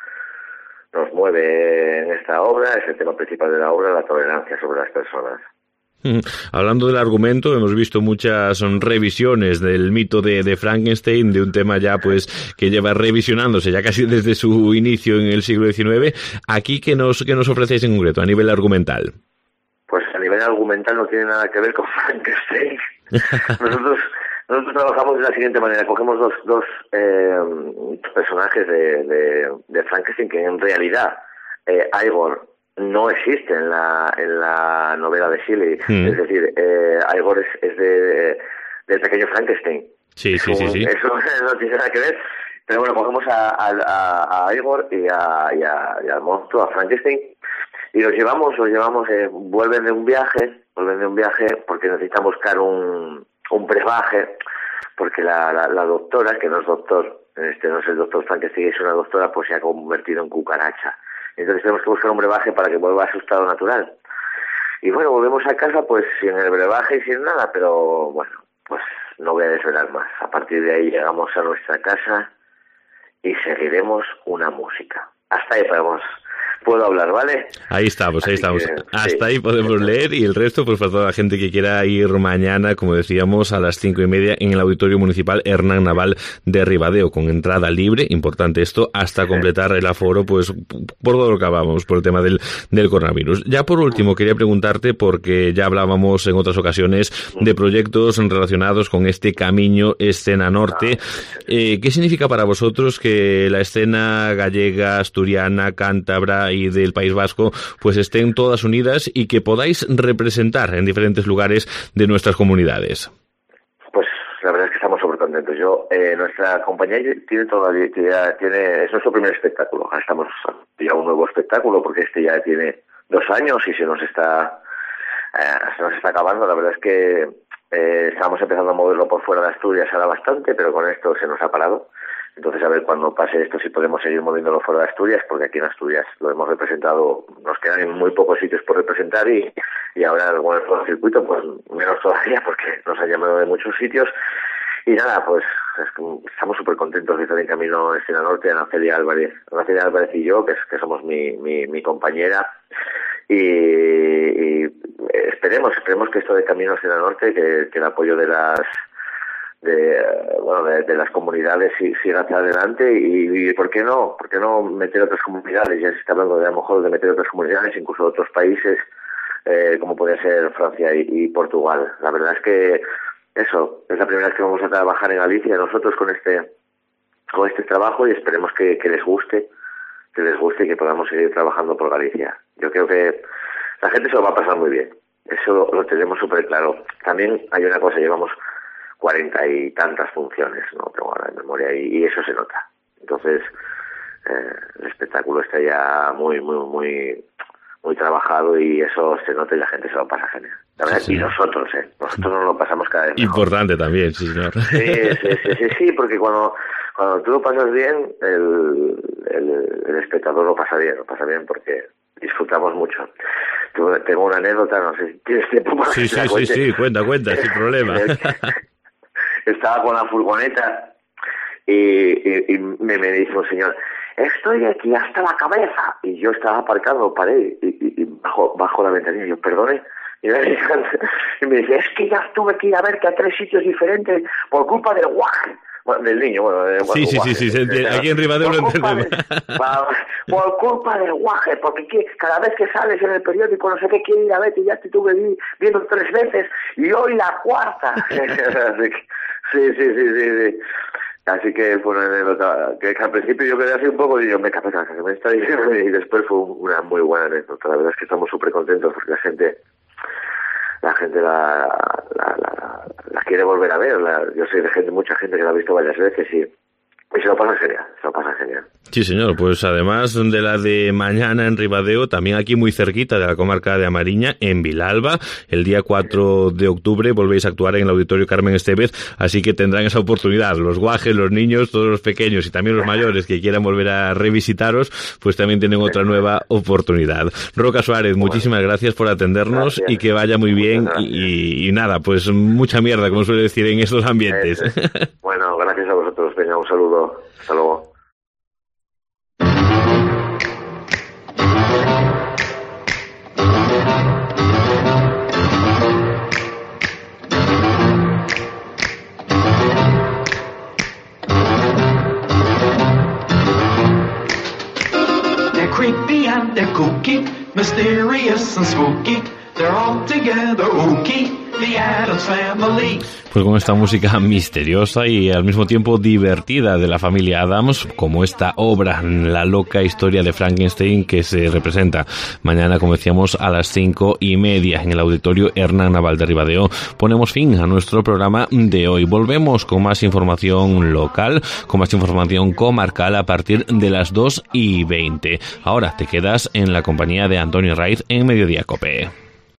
mueve en esta obra, es el tema principal de la obra, la tolerancia sobre las personas. Hablando del argumento, hemos visto muchas revisiones del mito de Frankenstein, de un tema ya pues que lleva revisionándose ya casi desde su inicio en el siglo XIX. Aquí, ¿qué nos ofrecéis en concreto a nivel argumental? Pues a nivel argumental no tiene nada que ver con Frankenstein. Nosotros trabajamos de la siguiente manera: cogemos dos personajes de Frankenstein que en realidad Igor no existe en la novela de Shelley. Es decir, Igor es del pequeño Frankenstein. Sí. Eso no tiene nada que ver. Pero bueno, cogemos a Igor y al monstruo, a Frankenstein, y los llevamos, vuelven de un viaje porque necesitan buscar un brebaje, porque la doctora, que no es doctor, no es el doctor Frankenstein, es una doctora, pues se ha convertido en cucaracha. Entonces tenemos que buscar un brebaje para que vuelva a su estado natural. Y bueno, volvemos a casa pues sin el brebaje y sin nada, pero bueno, pues no voy a desvelar más. A partir de ahí llegamos a nuestra casa y seguiremos una música. Hasta ahí puedo hablar, ¿vale? Ahí estamos. Hasta ahí podemos Sí. leer, y el resto, pues para toda la gente que quiera ir mañana, como decíamos, a las 5:30 en el Auditorio Municipal Hernán Naval de Ribadeo, con entrada libre, importante esto, hasta completar el aforo, pues por todo lo que hablábamos, por el tema del coronavirus. Ya por último, quería preguntarte, porque ya hablábamos en otras ocasiones de proyectos relacionados con este Camiño Escena Norte. ¿Qué significa para vosotros que la escena gallega, asturiana, cántabra y del País Vasco pues estén todas unidas y que podáis representar en diferentes lugares de nuestras comunidades? Pues la verdad es que estamos súper contentos. Nuestra compañía tiene es nuestro primer espectáculo. Ahora estamos ya un nuevo espectáculo porque este ya tiene 2 años y se nos está acabando. La verdad es que estábamos empezando a moverlo por fuera de Asturias ahora bastante, pero con esto se nos ha parado. Entonces, a ver cuando pase esto si podemos seguir moviéndolo fuera de Asturias, porque aquí en Asturias lo hemos representado, nos quedan muy pocos sitios por representar y ahora con el circuito, pues menos todavía, porque nos han llamado de muchos sitios. Y nada, pues estamos súper contentos de estar en Camino Escena Norte, Ana Celia Álvarez y yo, que somos mi compañera. Y esperemos que esto de Camino Escena Norte, que el apoyo de las comunidades siga hacia adelante y ¿por qué no meter otras comunidades? Ya se está hablando de a lo mejor de meter otras comunidades, incluso otros países como puede ser Francia y Portugal. La verdad es que eso es la primera vez que vamos a trabajar en Galicia nosotros con este trabajo, y esperemos que les guste y que podamos seguir trabajando por Galicia. Yo creo que la gente se lo va a pasar muy bien, eso lo tenemos súper claro. También hay una cosa, llevamos 40 y tantas funciones, no tengo ahora en memoria, y eso se nota. Entonces, el espectáculo está ya muy trabajado y eso se nota y la gente se lo pasa genial. La verdad, sí. Y nosotros nos lo pasamos cada vez mejor. Importante también, sí, señor. Sí, porque cuando tú lo pasas bien, el espectador lo pasa bien porque disfrutamos mucho. Tengo una anécdota, no sé si tienes tiempo para que la cuente. Sí, cuenta, sin problema. Estaba con la furgoneta y me dice un señor, estoy aquí hasta la cabeza, y yo estaba aparcado, paré y bajo la ventanilla y yo, perdone, y me dice, es que ya tuve que ir a verte a 3 sitios diferentes por culpa del guaje. Bueno, del niño, sí, aquí en Ribadeo lo entendemos. Por culpa del guaje, porque cada vez que sales en el periódico, no sé qué, quiere ir a verte, y ya te estuve viendo 3 veces, y hoy la 4ª. Sí. Así que fue una anécdota que al principio yo quedé así un poco y yo me capeta que me está diciendo, y después fue una muy buena anécdota. La verdad es que estamos súper contentos porque la gente la quiere volver a ver. Yo sé de mucha gente que la ha visto varias veces y se lo pasa genial. Sí, señor, pues además de la de mañana en Ribadeo, también aquí muy cerquita de la comarca de Amariña, en Vilalba, el día 4 de octubre volvéis a actuar en el Auditorio Carmen Estevez, así que tendrán esa oportunidad, los guajes, los niños, todos los pequeños y también los mayores que quieran volver a revisitaros, pues también tienen otra nueva oportunidad. Roca Suárez, muchísimas gracias por atendernos. Gracias. Y que vaya muy bien y nada, pues mucha mierda, como suele decir en estos ambientes. Bueno, gracias a vosotros, venga, un saludo, hasta luego. Creepy and they're kooky, mysterious and spooky. They're all together ooky, the Pues con esta música misteriosa y al mismo tiempo divertida de la familia Addams, como esta obra, La loca historia de Frankenstein, que se representa mañana, como decíamos, a las 5:30 en el Auditorio Hernán Naval de Ribadeo, ponemos fin a nuestro programa de hoy. Volvemos con más información local, con más información comarcal a partir de las 2:20. Ahora te quedas en la compañía de Antonio Raiz en Mediodía Cope.